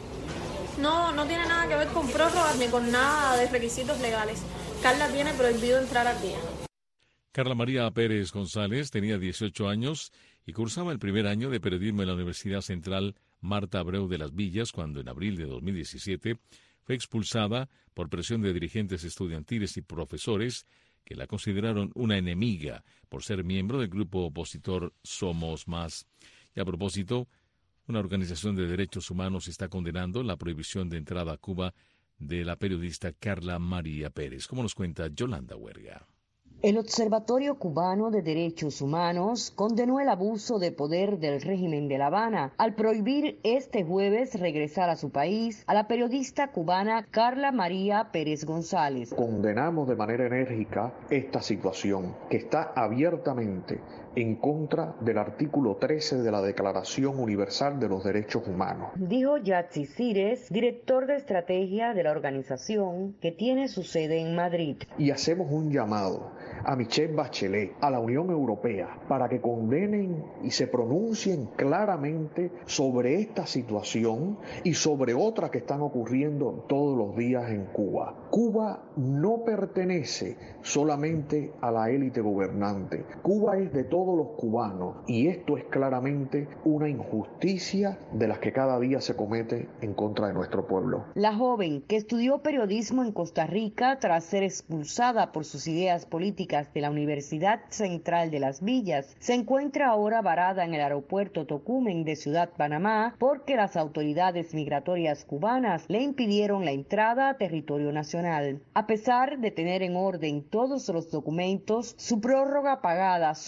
Speaker 7: no tiene nada que ver con prórrogas ni con nada de requisitos legales. Carla tiene prohibido entrar a Cuba.
Speaker 2: Carla María Pérez González tenía 18 años y cursaba el primer año de periodismo en la Universidad Central Marta Abreu de las Villas cuando en abril de 2017 fue expulsada por presión de dirigentes estudiantiles y profesores que la consideraron una enemiga por ser miembro del grupo opositor Somos Más. Y a propósito, una organización de derechos humanos está condenando la prohibición de entrada a Cuba de la periodista Carla María Pérez, como nos cuenta Yolanda Huerga.
Speaker 8: El Observatorio Cubano de Derechos Humanos condenó el abuso de poder del régimen de La Habana al prohibir este jueves regresar a su país a la periodista cubana Carla María Pérez González.
Speaker 9: Condenamos de manera enérgica esta situación que está abiertamente en contra del artículo 13 de la Declaración Universal de los Derechos Humanos.
Speaker 8: Dijo Yatsi Cires, director de estrategia de la organización que tiene su sede en Madrid.
Speaker 9: Y hacemos un llamado a Michelle Bachelet, a la Unión Europea, para que condenen y se pronuncien claramente sobre esta situación y sobre otras que están ocurriendo todos los días en Cuba. Cuba no pertenece solamente a la élite gobernante. Cuba es de todos los cubanos y esto es claramente una injusticia de las que cada día se comete en contra de nuestro pueblo.
Speaker 8: La joven, que estudió periodismo en Costa Rica tras ser expulsada por sus ideas políticas de la Universidad Central de las Villas, se encuentra ahora varada en el aeropuerto Tocumen de Ciudad Panamá porque las autoridades migratorias cubanas le impidieron la entrada a territorio nacional. A pesar de tener en orden todos los documentos, su prórroga pagada, su prueba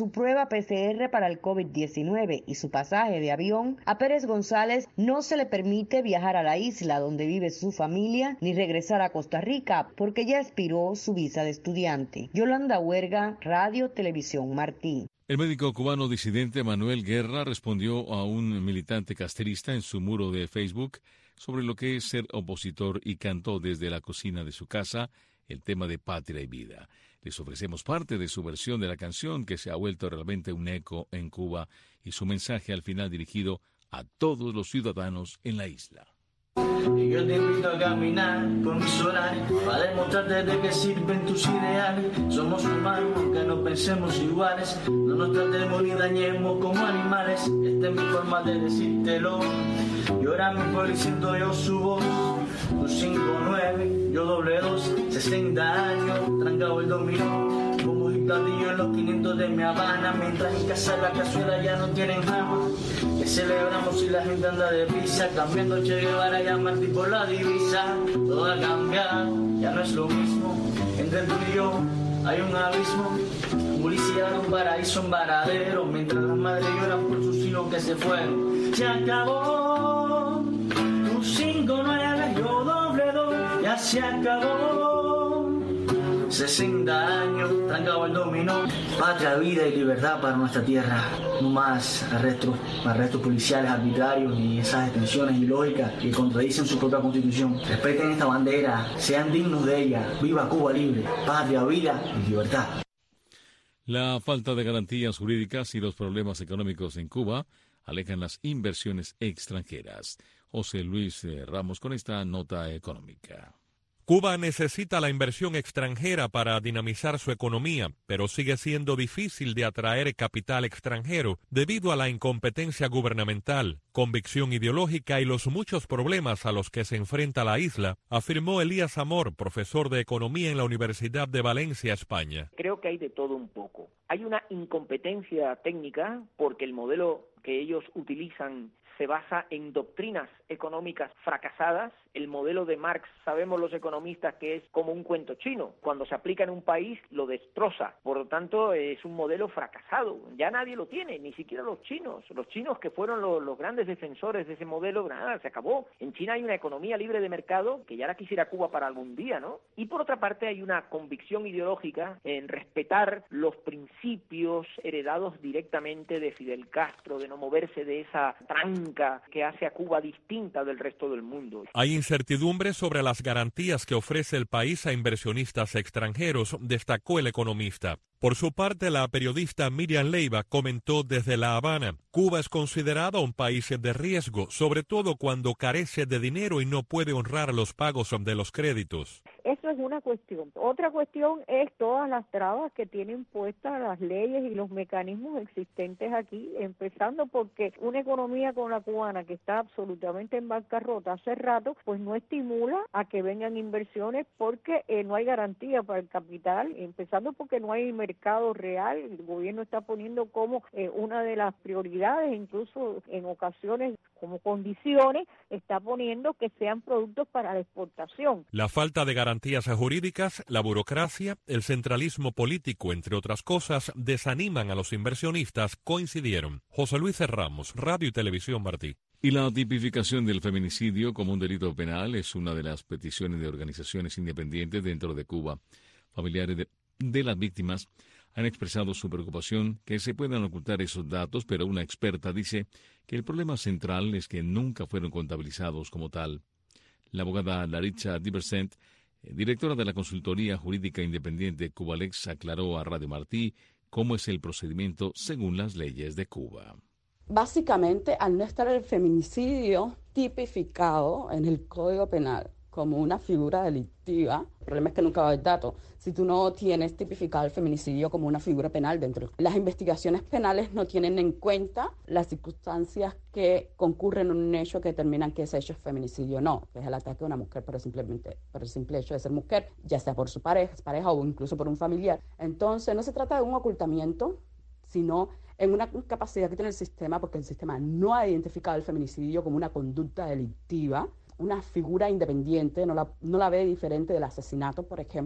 Speaker 8: prueba PCR para el COVID-19 y su pasaje de avión, a Pérez González no se le permite viajar a la isla donde vive su familia ni regresar a Costa Rica porque ya expiró su visa de estudiante. Yolanda Huerga, Radio Televisión Martí.
Speaker 2: El médico cubano disidente Manuel Guerra respondió a un militante castrista en su muro de Facebook sobre lo que es ser opositor y cantó desde la cocina de su casa el tema de Patria y Vida. Les ofrecemos parte de su versión de la canción que se ha vuelto realmente un eco en Cuba y su mensaje al final dirigido a todos los ciudadanos en la isla.
Speaker 10: Y yo te invito a caminar por mi solar para demostrarte de qué sirven tus ideales. Somos humanos aunque no pensemos iguales, no nos tratemos ni dañemos como animales. Esta es mi forma de decírtelo. Y ahora mi pueblo y siento yo su voz. Un 5-9, yo doble 2, 60 años, trancado el dominó. Como un platillo en los 500 de mi Habana, mientras en casa la cazuela ya no tienen jamás. Que celebramos si la gente anda de prisa, cambiando Che Guevara y a Martí por la divisa. Todo ha cambiado, ya no es lo mismo. Entre tú y yo hay un abismo. Publicidad, un paraíso, un varadero, mientras las madres lloran por sus hijos que se fueron. Se acabó tu 5-9, yo doble 2, ya se acabó. 60 años, trancado el dominó. Patria, vida y libertad para nuestra tierra. No más arrestos policiales arbitrarios y esas detenciones ilógicas que contradicen su propia constitución. Respeten esta bandera, sean dignos de ella. Viva Cuba libre, patria, vida y libertad.
Speaker 2: La falta de garantías jurídicas y los problemas económicos en Cuba alejan las inversiones extranjeras. José Luis Ramos con esta nota económica.
Speaker 11: Cuba necesita la inversión extranjera para dinamizar su economía, pero sigue siendo difícil de atraer capital extranjero debido a la incompetencia gubernamental, convicción ideológica y los muchos problemas a los que se enfrenta la isla, afirmó Elías Amor, profesor de Economía en la Universidad de Valencia, España.
Speaker 12: Creo que hay de todo un poco. Hay una incompetencia técnica porque el modelo que ellos utilizan se basa en doctrinas económicas fracasadas. El modelo de Marx, sabemos los economistas que es como un cuento chino. Cuando se aplica en un país, lo destroza. Por lo tanto, es un modelo fracasado. Ya nadie lo tiene, ni siquiera los chinos. Los chinos, que fueron los grandes defensores de ese modelo, nada, se acabó. En China hay una economía libre de mercado que ya la quisiera Cuba para algún día, ¿no? Y por otra parte, hay una convicción ideológica en respetar los principios heredados directamente de Fidel Castro, de no moverse de esa tranca que hace a Cuba distinta del resto del mundo.
Speaker 11: Hay incertidumbre sobre las garantías que ofrece el país a inversionistas extranjeros, destacó el economista. Por su parte, la periodista Miriam Leiva comentó desde La Habana: Cuba es considerado un país de riesgo, sobre todo cuando carece de dinero y no puede honrar los pagos de los créditos.
Speaker 13: Eso es una cuestión. Otra cuestión es todas las trabas que tienen puestas las leyes y los mecanismos existentes aquí, empezando porque una economía como la cubana, que está absolutamente en bancarrota hace rato, pues no estimula a que vengan inversiones porque no hay garantía para el capital, empezando porque no hay mercado real. El gobierno está poniendo como una de las prioridades, incluso en ocasiones como condiciones, está poniendo que sean productos para la exportación.
Speaker 11: La falta de garantías jurídicas, la burocracia, el centralismo político, entre otras cosas, desaniman a los inversionistas, coincidieron. José Luis Ramos, Radio y Televisión Martí.
Speaker 2: Y la tipificación del feminicidio como un delito penal es una de las peticiones de organizaciones independientes dentro de Cuba. Familiares de las víctimas han expresado su preocupación que se puedan ocultar esos datos, pero una experta dice que el problema central es que nunca fueron contabilizados como tal. La abogada Laritza Diversent, directora de la consultoría jurídica independiente Cubalex, aclaró a Radio Martí cómo es el procedimiento según las leyes de Cuba.
Speaker 14: Básicamente, al no estar el feminicidio tipificado en el Código Penal como una figura delictiva, el problema es que nunca va a haber datos. Si tú no tienes tipificado el feminicidio como una figura penal dentro, las investigaciones penales no tienen en cuenta las circunstancias que concurren en un hecho que determinan que ese hecho es feminicidio o no, que es el ataque a una mujer por el simple hecho de ser mujer, ya sea por su pareja o incluso por un familiar. Entonces no se trata de un ocultamiento, sino en una capacidad que tiene el sistema, porque el sistema no ha identificado el feminicidio como una conducta delictiva, una figura independiente, no la ve diferente del asesinato, por ejemplo.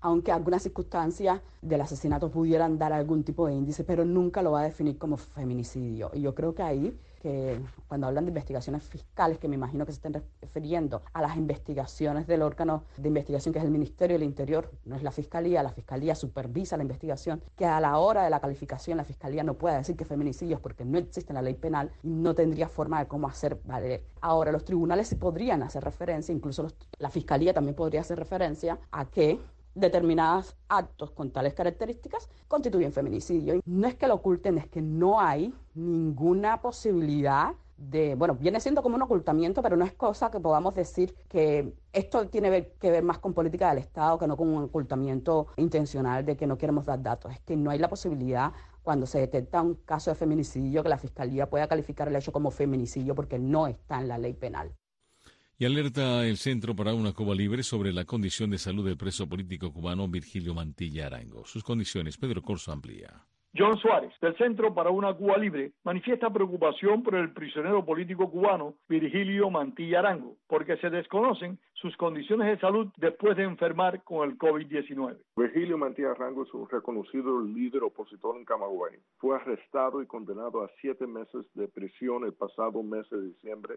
Speaker 14: aunque algunas circunstancias del asesinato pudieran dar algún tipo de índice, pero nunca lo va a definir como feminicidio. Y yo creo que ahí, que cuando hablan de investigaciones fiscales, que me imagino que se estén refiriendo a las investigaciones del órgano de investigación que es el Ministerio del Interior, no es la Fiscalía supervisa la investigación, que a la hora de la calificación la Fiscalía no puede decir que es feminicidio porque no existe en la ley penal y no tendría forma de cómo hacer valer. Ahora, los tribunales sí podrían hacer referencia, incluso la Fiscalía también podría hacer referencia a que determinados actos con tales características constituyen feminicidio. No es que lo oculten, es que no hay ninguna posibilidad de, bueno, viene siendo como un ocultamiento, pero no es cosa que podamos decir que esto tiene que ver más con política del Estado que no con un ocultamiento intencional de que no queremos dar datos. Es que no hay la posibilidad, cuando se detecta un caso de feminicidio, que la Fiscalía pueda calificar el hecho como feminicidio porque no está en la ley penal.
Speaker 2: Y alerta el Centro para una Cuba Libre sobre la condición de salud del preso político cubano Virgilio Mantilla Arango. Sus condiciones, Pedro Corso amplía.
Speaker 4: John Suárez, del Centro para una Cuba Libre, manifiesta preocupación por el prisionero político cubano Virgilio Mantilla Arango, porque se desconocen sus condiciones de salud después de enfermar con el COVID-19.
Speaker 16: Virgilio Mantilla Arango es un reconocido líder opositor en Camagüey. Fue arrestado y condenado a 7 meses de prisión el pasado mes de diciembre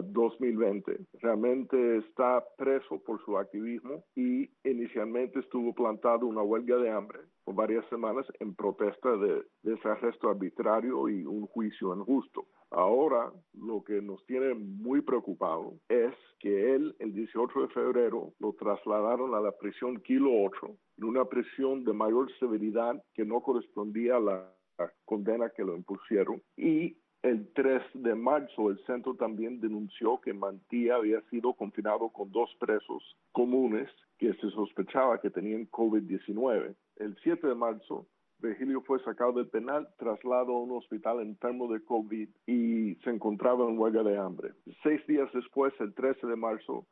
Speaker 16: 2020. Realmente está preso por su activismo y inicialmente estuvo plantado una huelga de hambre por varias semanas en protesta de ese arresto arbitrario y un juicio injusto. Ahora, lo que nos tiene muy preocupado es que él, el 18 de febrero, lo trasladaron a la prisión Kilo 8, en una prisión de mayor severidad que no correspondía a la condena que lo impusieron. Y el 3 de marzo, el centro también denunció que Mantilla había sido confinado con 2 presos comunes que se sospechaba que tenían COVID-19. El 7 de marzo, Virgilio fue sacado del penal, trasladado a un hospital enfermo de COVID y se encontraba en huelga de hambre. 6 días después, el 13 de marzo,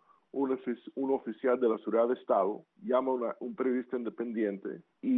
Speaker 16: un oficial de la Seguridad de Estado llama a un periodista independiente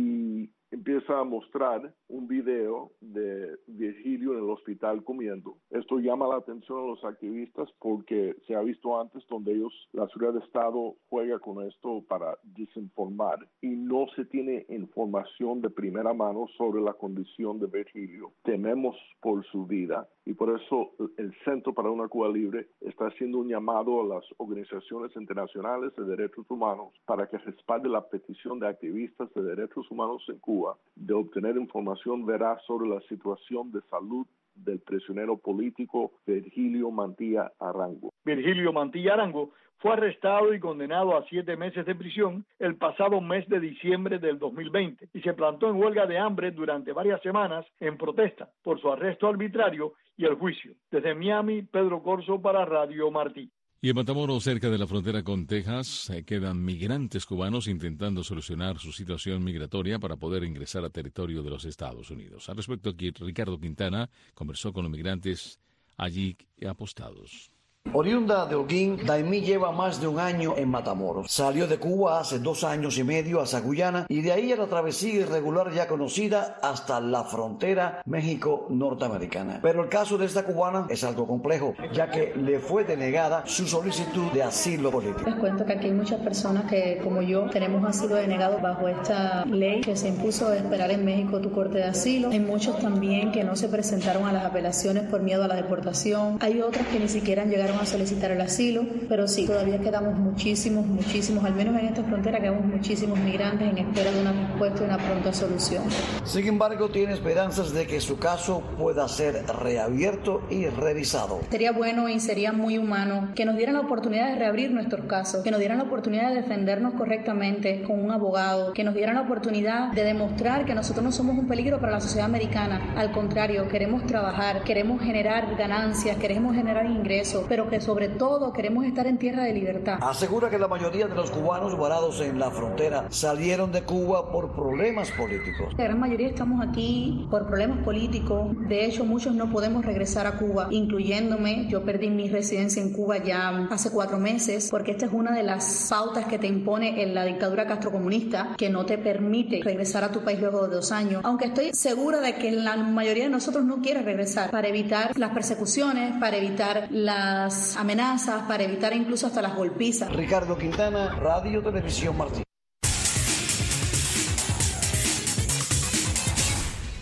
Speaker 16: y empieza a mostrar un video de Virgilio en el hospital comiendo. Esto llama la atención a los activistas porque se ha visto antes donde la Seguridad de Estado juega con esto para desinformar y no se tiene información de primera mano sobre la condición de Virgilio. Tememos por su vida y por eso el Centro para una Cuba Libre está haciendo un llamado a las organizaciones internacionales de derechos humanos para que respalde la petición de activistas de derechos humanos en Cuba de obtener información veraz sobre la situación de salud del prisionero político Virgilio Mantilla Arango.
Speaker 4: Virgilio Mantilla Arango fue arrestado y condenado a 7 meses de prisión el pasado mes de diciembre del 2020 y se plantó en huelga de hambre durante varias semanas en protesta por su arresto arbitrario y el juicio. Desde Miami, Pedro Corso para Radio Martí.
Speaker 2: Y en Matamoros, cerca de la frontera con Texas, quedan migrantes cubanos intentando solucionar su situación migratoria para poder ingresar a territorio de los Estados Unidos. Al respecto, aquí Ricardo Quintana conversó con los migrantes allí apostados.
Speaker 17: Oriunda de Holguín, Daimí lleva más de un año en Matamoros. Salió de Cuba hace 2 años y medio hacia Guyana y de ahí a la travesía irregular ya conocida hasta la frontera México-norteamericana. Pero el caso de esta cubana es algo complejo, ya que le fue denegada su solicitud de asilo político.
Speaker 18: Les cuento que aquí hay muchas personas que, como yo, tenemos asilo denegado bajo esta ley que se impuso de esperar en México tu corte de asilo. Hay muchos también que no se presentaron a las apelaciones por miedo a la deportación. Hay otros que ni siquiera llegaron a solicitar el asilo, pero sí, todavía quedamos muchísimos, al menos en esta frontera quedamos muchísimos migrantes en espera de una respuesta y una pronta solución.
Speaker 17: Sin embargo, tiene esperanzas de que su caso pueda ser reabierto y revisado.
Speaker 18: Sería bueno y sería muy humano que nos dieran la oportunidad de reabrir nuestros casos, que nos dieran la oportunidad de defendernos correctamente con un abogado, que nos dieran la oportunidad de demostrar que nosotros no somos un peligro para la sociedad americana. Al contrario, queremos trabajar, queremos generar ganancias, queremos generar ingresos, pero que sobre todo queremos estar en tierra de libertad.
Speaker 17: Asegura que la mayoría de los cubanos varados en la frontera salieron de Cuba por problemas políticos.
Speaker 18: La gran mayoría estamos aquí por problemas políticos. De hecho, muchos no podemos regresar a Cuba, incluyéndome. Yo perdí mi residencia en Cuba ya hace 4 meses, porque esta es una de las pautas que te impone en la dictadura castrocomunista, que no te permite regresar a tu país luego de 2 años. Aunque estoy segura de que la mayoría de nosotros no quiere regresar para evitar las persecuciones, para evitar las amenazas, para evitar incluso hasta las golpizas.
Speaker 17: Ricardo Quintana, Radio Televisión Martí.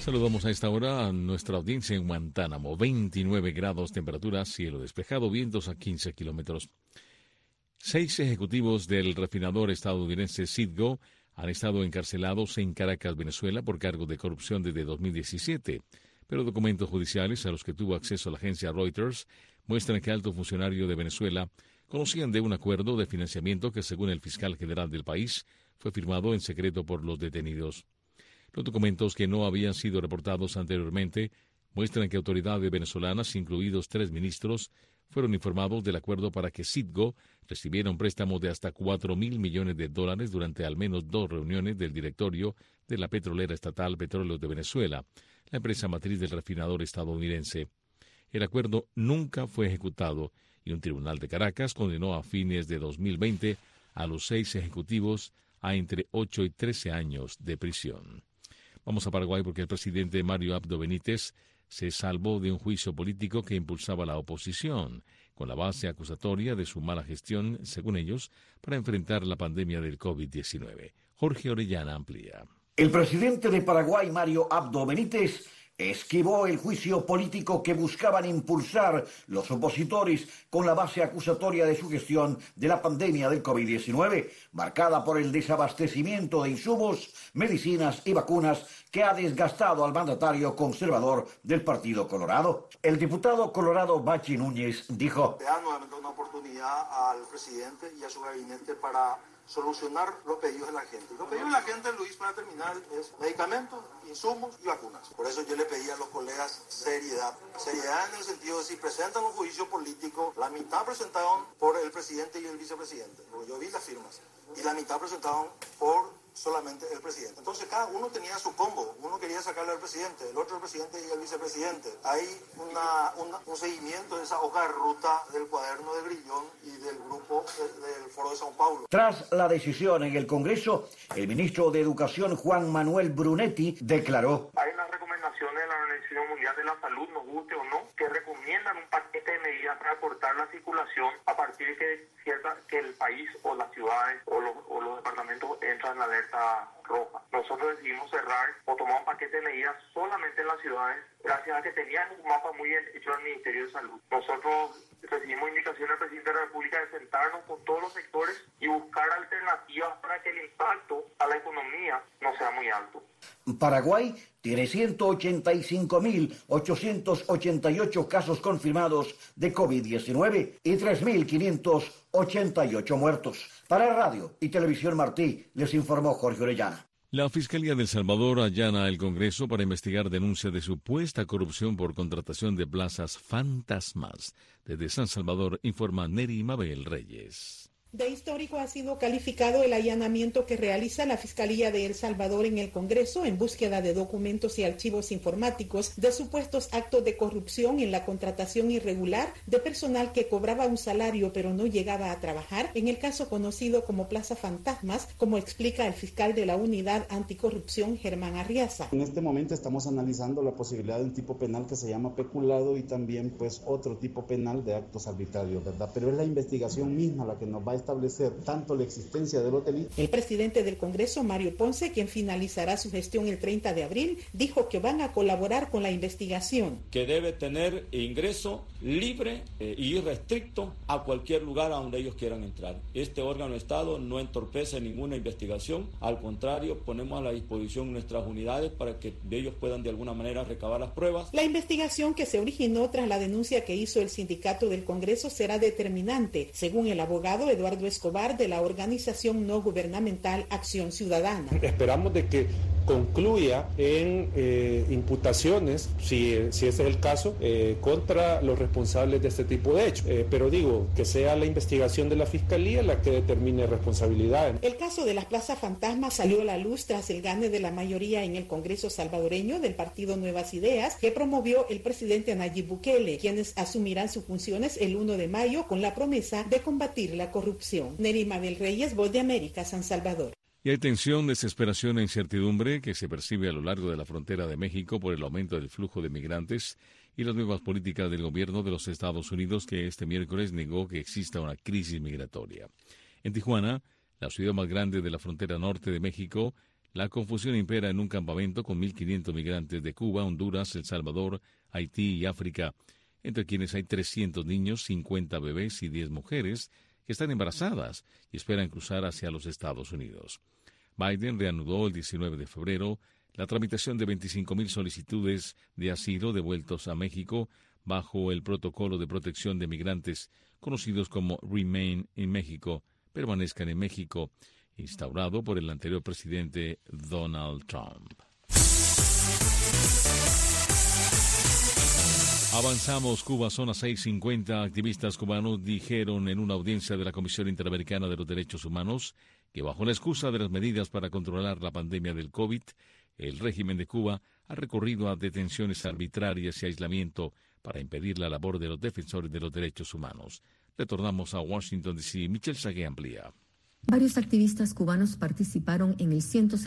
Speaker 2: Saludamos a esta hora a nuestra audiencia en Guantánamo. 29 grados, temperatura, cielo despejado, vientos a 15 kilómetros. 6 ejecutivos del refinador estadounidense Citgo han estado encarcelados en Caracas, Venezuela, por cargos de corrupción desde 2017. Pero documentos judiciales a los que tuvo acceso la agencia Reuters muestran que altos funcionarios de Venezuela conocían de un acuerdo de financiamiento que, según el fiscal general del país, fue firmado en secreto por los detenidos. Los documentos, que no habían sido reportados anteriormente, muestran que autoridades venezolanas, incluidos 3 ministros, fueron informados del acuerdo para que Citgo recibiera un préstamo de hasta $4.000 millones durante al menos 2 reuniones del directorio de la petrolera estatal Petróleos de Venezuela, la empresa matriz del refinador estadounidense. El acuerdo nunca fue ejecutado y un tribunal de Caracas condenó a fines de 2020 a los 6 ejecutivos a entre 8 y 13 años de prisión. Vamos a Paraguay porque el presidente Mario Abdo Benítez se salvó de un juicio político que impulsaba la oposición, con la base acusatoria de su mala gestión, según ellos, para enfrentar la pandemia del COVID-19. Jorge Orellana amplía.
Speaker 17: El presidente de Paraguay, Mario Abdo Benítez, esquivó el juicio político que buscaban impulsar los opositores con la base acusatoria de su gestión de la pandemia del COVID-19, marcada por el desabastecimiento de insumos, medicinas y vacunas que ha desgastado al mandatario conservador del Partido Colorado. El diputado colorado Bachi Núñez dijo:
Speaker 19: le dan nuevamente una oportunidad al presidente y a su gabinete para solucionar los pedidos de la gente. Los pedidos de la gente, Luis, para terminar, es medicamentos, insumos y vacunas. Por eso yo le pedí a los colegas seriedad. Seriedad en el sentido de si presentan un juicio político, la mitad presentaron por el presidente y el vicepresidente, porque yo vi las firmas, y la mitad presentaron por solamente el presidente. Entonces cada uno tenía su combo. Uno quería sacarle al presidente, el otro el presidente y el vicepresidente. Hay un seguimiento de esa hoja de ruta del cuaderno de Grillón y del grupo del Foro de Sao Paulo.
Speaker 17: Tras la decisión en el Congreso, el ministro de Educación, Juan Manuel Brunetti, declaró:
Speaker 21: hay unas recomendaciones de la Organización Mundial de la Salud, nos guste o no, que recomiendan un paquete de medidas para cortar la circulación a partir de que el país o las ciudades o los departamentos entran en la alerta roja. Nosotros decidimos cerrar o tomar un paquete de medidas solamente en las ciudades, gracias a que tenían un mapa muy bien hecho del Ministerio de Salud. Nosotros recibimos indicación del presidente de la República de sentarnos con todos los sectores y buscar alternativas para que el impacto a la economía no sea muy alto.
Speaker 17: Paraguay tiene 185.888 casos confirmados de COVID-19 y 3.588 muertos. Para Radio y Televisión Martí, les informó Jorge Orellana.
Speaker 2: La Fiscalía de El Salvador allana el Congreso para investigar denuncias de supuesta corrupción por contratación de plazas fantasmas. Desde San Salvador informa Neri Mabel Reyes.
Speaker 22: De histórico ha sido calificado el allanamiento que realiza la Fiscalía de El Salvador en el Congreso en búsqueda de documentos y archivos informáticos de supuestos actos de corrupción en la contratación irregular de personal que cobraba un salario pero no llegaba a trabajar, en el caso conocido como Plaza Fantasmas, como explica el fiscal de la Unidad Anticorrupción, Germán Arriaza.
Speaker 23: En este momento estamos analizando la posibilidad de un tipo penal que se llama peculado y también pues otro tipo penal de actos arbitrarios, ¿verdad? Pero es la investigación misma la que nos va a establecer tanto la existencia del hotel.
Speaker 22: El presidente del Congreso, Mario Ponce, quien finalizará su gestión el 30 de abril, dijo que van a colaborar con la investigación.
Speaker 24: Que debe tener ingreso libre y irrestricto a cualquier lugar a donde ellos quieran entrar. Este órgano de Estado no entorpece ninguna investigación, al contrario, ponemos a la disposición nuestras unidades para que ellos puedan de alguna manera recabar las pruebas.
Speaker 22: La investigación que se originó tras la denuncia que hizo el sindicato del Congreso será determinante, según el abogado Eduardo Escobar de la organización no gubernamental Acción Ciudadana.
Speaker 25: Esperamos de que concluya en imputaciones, si ese es el caso, contra los responsables de este tipo de hechos. Pero digo, que sea la investigación de la Fiscalía la que determine responsabilidades.
Speaker 22: El caso de las plazas fantasmas salió a la luz tras el gane de la mayoría en el Congreso salvadoreño del partido Nuevas Ideas, que promovió el presidente Nayib Bukele, quienes asumirán sus funciones el 1 de mayo con la promesa de combatir la corrupción. Neri Mabel Reyes, Voz de América, San Salvador.
Speaker 2: Y hay tensión, desesperación e incertidumbre que se percibe a lo largo de la frontera de México por el aumento del flujo de migrantes y las nuevas políticas del gobierno de los Estados Unidos, que este miércoles negó que exista una crisis migratoria. En Tijuana, la ciudad más grande de la frontera norte de México, La confusión impera en un campamento con 1.500 migrantes de Cuba, Honduras, El Salvador, Haití y África, entre quienes hay 300 niños, 50 bebés y 10 mujeres que están embarazadas y esperan cruzar hacia los Estados Unidos. Biden reanudó el 19 de febrero la tramitación de 25.000 solicitudes de asilo devueltos a México bajo el protocolo de protección de migrantes conocidos como Remain in México, permanezcan en México, instaurado por el anterior presidente Donald Trump. Avanzamos, Cuba, son las 6:50. Activistas cubanos dijeron en una audiencia de la Comisión Interamericana de los Derechos Humanos que bajo la excusa de las medidas para controlar la pandemia del COVID, el régimen de Cuba ha recurrido a detenciones arbitrarias y aislamiento para impedir la labor de los defensores de los derechos humanos. Retornamos a Washington, D.C. Michelle Sagué amplía.
Speaker 1: Varios activistas cubanos participaron en el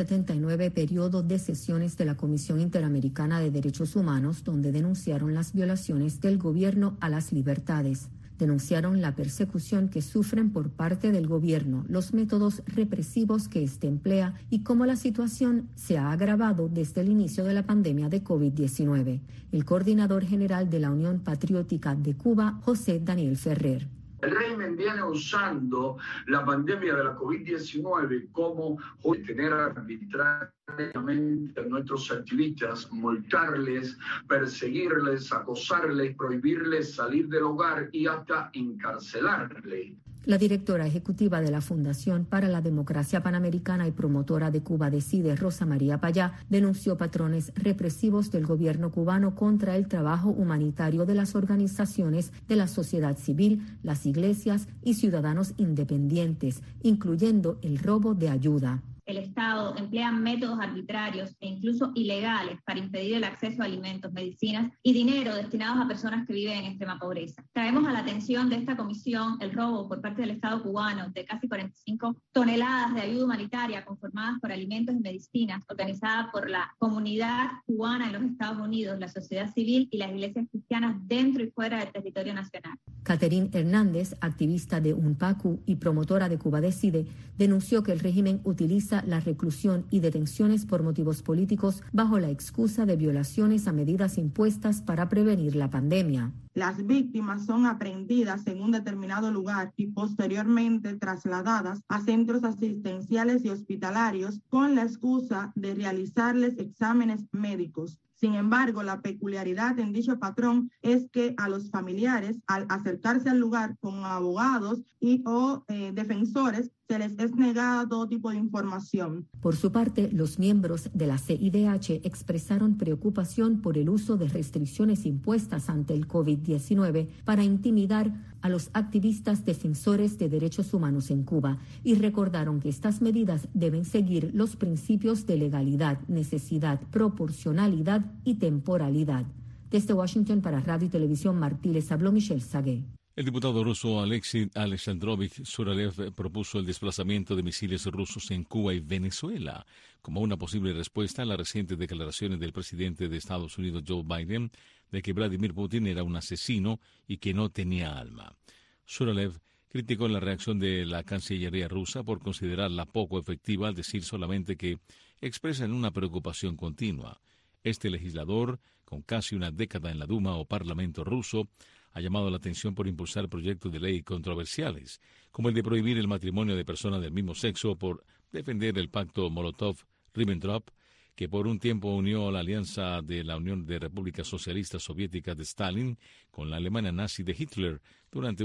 Speaker 1: 179 periodo de sesiones de la Comisión Interamericana de Derechos Humanos, donde denunciaron las violaciones del gobierno a las libertades. Denunciaron la persecución que sufren por parte del gobierno, los métodos represivos que éste emplea y cómo la situación se ha agravado desde el inicio de la pandemia de COVID-19. El coordinador general de la Unión Patriótica de Cuba, José Daniel Ferrer.
Speaker 3: El régimen viene usando la pandemia de la COVID-19 como detener arbitrariamente a nuestros activistas, multarles, perseguirles, acosarles, prohibirles salir del hogar y hasta encarcelarles.
Speaker 1: La directora ejecutiva de la Fundación para la Democracia Panamericana y promotora de Cuba Decide, Rosa María Payá, denunció patrones represivos del gobierno cubano contra el trabajo humanitario de las organizaciones de la sociedad civil, las iglesias y ciudadanos independientes, incluyendo el robo de ayuda.
Speaker 5: El Estado emplea métodos arbitrarios e incluso ilegales para impedir el acceso a alimentos, medicinas y dinero destinados a personas que viven en extrema pobreza. Traemos a la atención de esta comisión el robo por parte del Estado cubano de casi 45 toneladas de ayuda humanitaria conformadas por alimentos y medicinas, organizada por la comunidad cubana en los Estados Unidos, la sociedad civil y las iglesias cristianas dentro y fuera del territorio nacional.
Speaker 1: Catherine Hernández, activista de UNPACU y promotora de Cuba Decide, denunció que el régimen utiliza la reclusión y detenciones por motivos políticos bajo la excusa de violaciones a medidas impuestas para prevenir la pandemia.
Speaker 15: Las víctimas son aprehendidas en un determinado lugar y posteriormente trasladadas a centros asistenciales y hospitalarios con la excusa de realizarles exámenes médicos. Sin embargo, la peculiaridad en dicho patrón es que a los familiares, al acercarse al lugar con abogados o defensores, se les es negada todo tipo de información.
Speaker 1: Por su parte, los miembros de la CIDH expresaron preocupación por el uso de restricciones impuestas ante el COVID-19 para intimidar a los activistas defensores de derechos humanos en Cuba y recordaron que estas medidas deben seguir los principios de legalidad, necesidad, proporcionalidad y temporalidad. Desde Washington para Radio y Televisión Martí les habló Michelle Sagué.
Speaker 2: El diputado ruso Alexei Alexandrovich Suralev propuso el desplazamiento de misiles rusos en Cuba y Venezuela como una posible respuesta a las recientes declaraciones del presidente de Estados Unidos, Joe Biden, de que Vladimir Putin era un asesino y que no tenía alma. Suralev criticó la reacción de la Cancillería rusa por considerarla poco efectiva al decir solamente que expresan una preocupación continua. Este legislador, con casi una década en la Duma o Parlamento ruso, ha llamado la atención por impulsar proyectos de ley controversiales, como el de prohibir el matrimonio de personas del mismo sexo, por defender el pacto Molotov-Ribbentrop, que por un tiempo unió a la alianza de la Unión de Repúblicas Socialistas Soviéticas de Stalin con la Alemania nazi de Hitler durante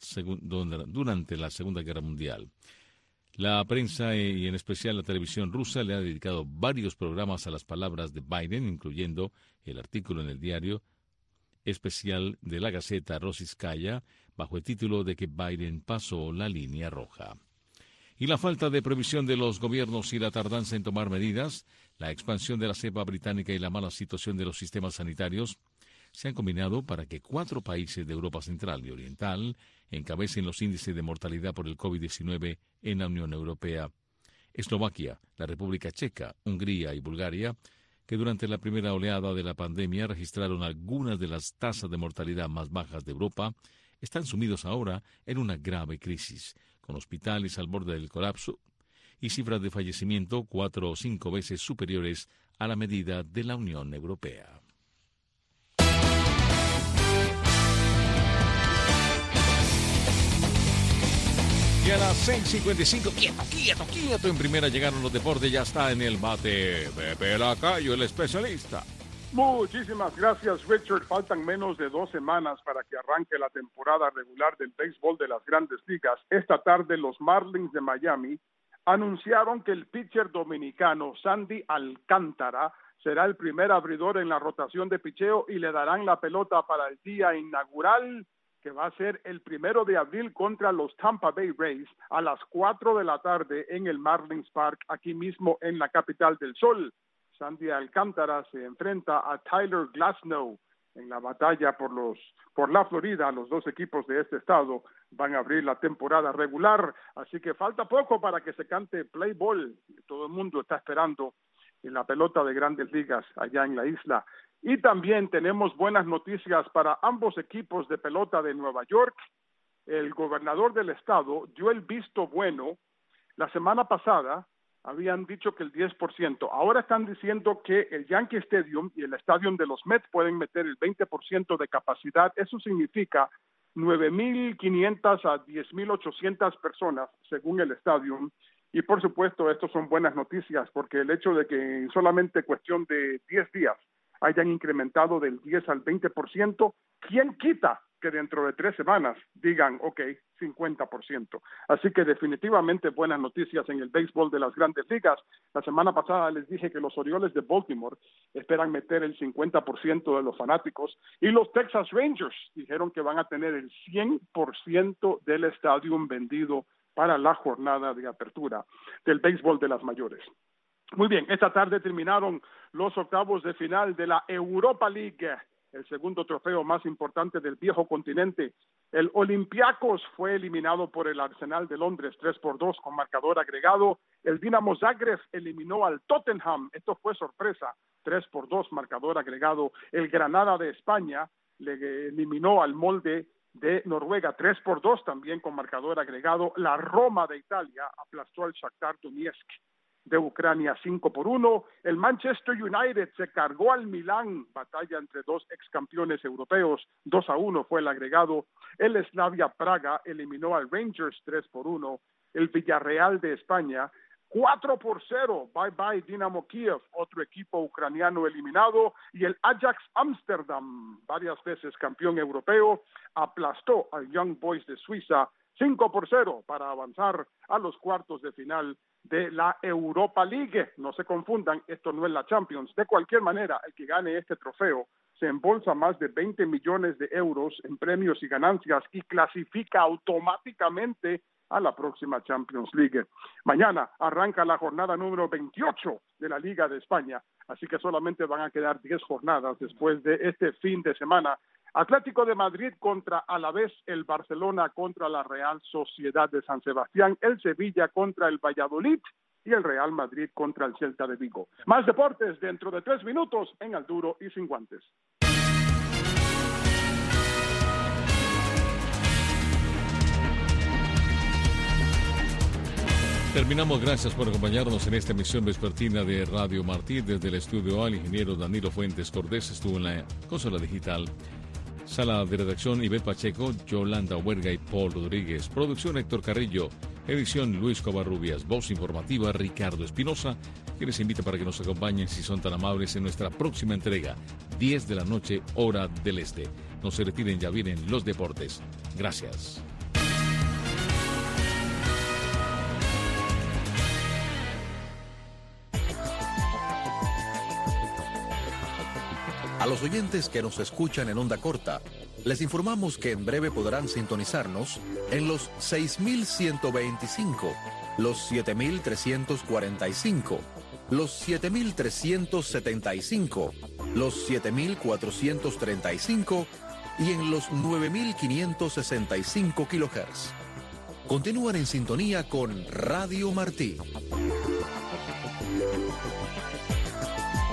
Speaker 2: la Segunda Guerra Mundial. La prensa y en especial la televisión rusa le ha dedicado varios programas a las palabras de Biden, incluyendo el artículo en el diario especial de la Gaceta Rossiyskaya bajo el título de que Biden pasó la línea roja. Y la falta de previsión de los gobiernos y la tardanza en tomar medidas, la expansión de la cepa británica y la mala situación de los sistemas sanitarios se han combinado para que 4 países de Europa Central y Oriental encabecen los índices de mortalidad por el COVID-19 en la Unión Europea. Eslovaquia, la República Checa, Hungría y Bulgaria, que durante la primera oleada de la pandemia registraron algunas de las tasas de mortalidad más bajas de Europa, están sumidos ahora en una grave crisis, con hospitales al borde del colapso y cifras de fallecimiento 4 o 5 veces superiores a la medida de la Unión Europea. Y a las 6:55, quieto, en primera llegaron los deportes, ya está en el bate Pepe Lacayo, el especialista.
Speaker 6: Muchísimas gracias, Richard. Faltan menos de 2 semanas para que arranque la temporada regular del béisbol de las Grandes Ligas. Esta tarde los Marlins de Miami anunciaron que el pitcher dominicano Sandy Alcántara será el primer abridor en la rotación de picheo y le darán la pelota para el día inaugural, que va a ser el 1 de abril contra los Tampa Bay Rays a las 4 de la tarde en el Marlins Park, aquí mismo en la capital del sol. Sandy Alcántara se enfrenta a Tyler Glasnow en la batalla por la Florida. Los 2 equipos de este estado van a abrir la temporada regular, así que falta poco para que se cante play ball. Todo el mundo está esperando en la pelota de Grandes Ligas allá en la isla. Y también tenemos buenas noticias para ambos equipos de pelota de Nueva York. El gobernador del estado dio el visto bueno. La semana pasada habían dicho que el 10%. Ahora están diciendo que el Yankee Stadium y el estadio de los Mets pueden meter el 20% de capacidad. Eso significa 9,500 a 10,800 personas, según el estadio. Y por supuesto, estos son buenas noticias, porque el hecho de que en solamente cuestión de 10 días hayan incrementado del 10 al 20%, ¿quién quita que dentro de 3 semanas digan, ok, 50%? Así que definitivamente buenas noticias en el béisbol de las Grandes Ligas. La semana pasada les dije que los Orioles de Baltimore esperan meter el 50% de los fanáticos, y los Texas Rangers dijeron que van a tener el 100% del estadio vendido para la jornada de apertura del béisbol de las mayores. Muy bien, esta tarde terminaron los octavos de final de la Europa League, el segundo trofeo más importante del viejo continente. El Olympiacos fue eliminado por el Arsenal de Londres 3-2 con marcador agregado. El Dinamo Zagreb eliminó al Tottenham, esto fue sorpresa, 3-2 marcador agregado. El Granada de España le eliminó al Molde de Noruega 3-2 también con marcador agregado. La Roma de Italia aplastó al Shakhtar Donetsk de Ucrania 5-1. El Manchester United se cargó al Milán, batalla entre 2 ex campeones europeos, 2-1 fue el agregado. El Slavia Praga eliminó al Rangers 3-1. El Villarreal de España 4-0, bye bye Dinamo Kiev, otro equipo ucraniano eliminado. Y el Ajax Amsterdam, varias veces campeón europeo, aplastó al Young Boys de Suiza 5-0 para avanzar a los cuartos de final de la Europa League. No se confundan, esto no es la Champions. De cualquier manera, el que gane este trofeo se embolsa más de 20 millones de euros en premios y ganancias y clasifica automáticamente a la próxima Champions League. Mañana arranca la jornada número 28 de la Liga de España, así que solamente van a quedar 10 jornadas después de este fin de semana. Atlético de Madrid contra Alavés, el Barcelona contra la Real Sociedad de San Sebastián, el Sevilla contra el Valladolid y el Real Madrid contra el Celta de Vigo. Más deportes dentro de 3 minutos en Al Duro y Sin Guantes.
Speaker 2: Terminamos, gracias por acompañarnos en esta emisión vespertina de Radio Martí. Desde el estudio A, el ingeniero Danilo Fuentes Cordés estuvo en la consola digital. Sala de redacción, Ivette Pacheco, Yolanda Huerga y Paul Rodríguez. Producción, Héctor Carrillo. Edición, Luis Covarrubias. Voz informativa, Ricardo Espinosa, que les invita para que nos acompañen, si son tan amables, en nuestra próxima entrega, 10 de la noche, hora del este. No se retiren, ya vienen los deportes. Gracias.
Speaker 7: A los oyentes que nos escuchan en onda corta, les informamos que en breve podrán sintonizarnos en los 6,125, los 7,345, los 7,375, los 7,435 y en los 9,565 kHz. Continúan en sintonía con Radio Martí.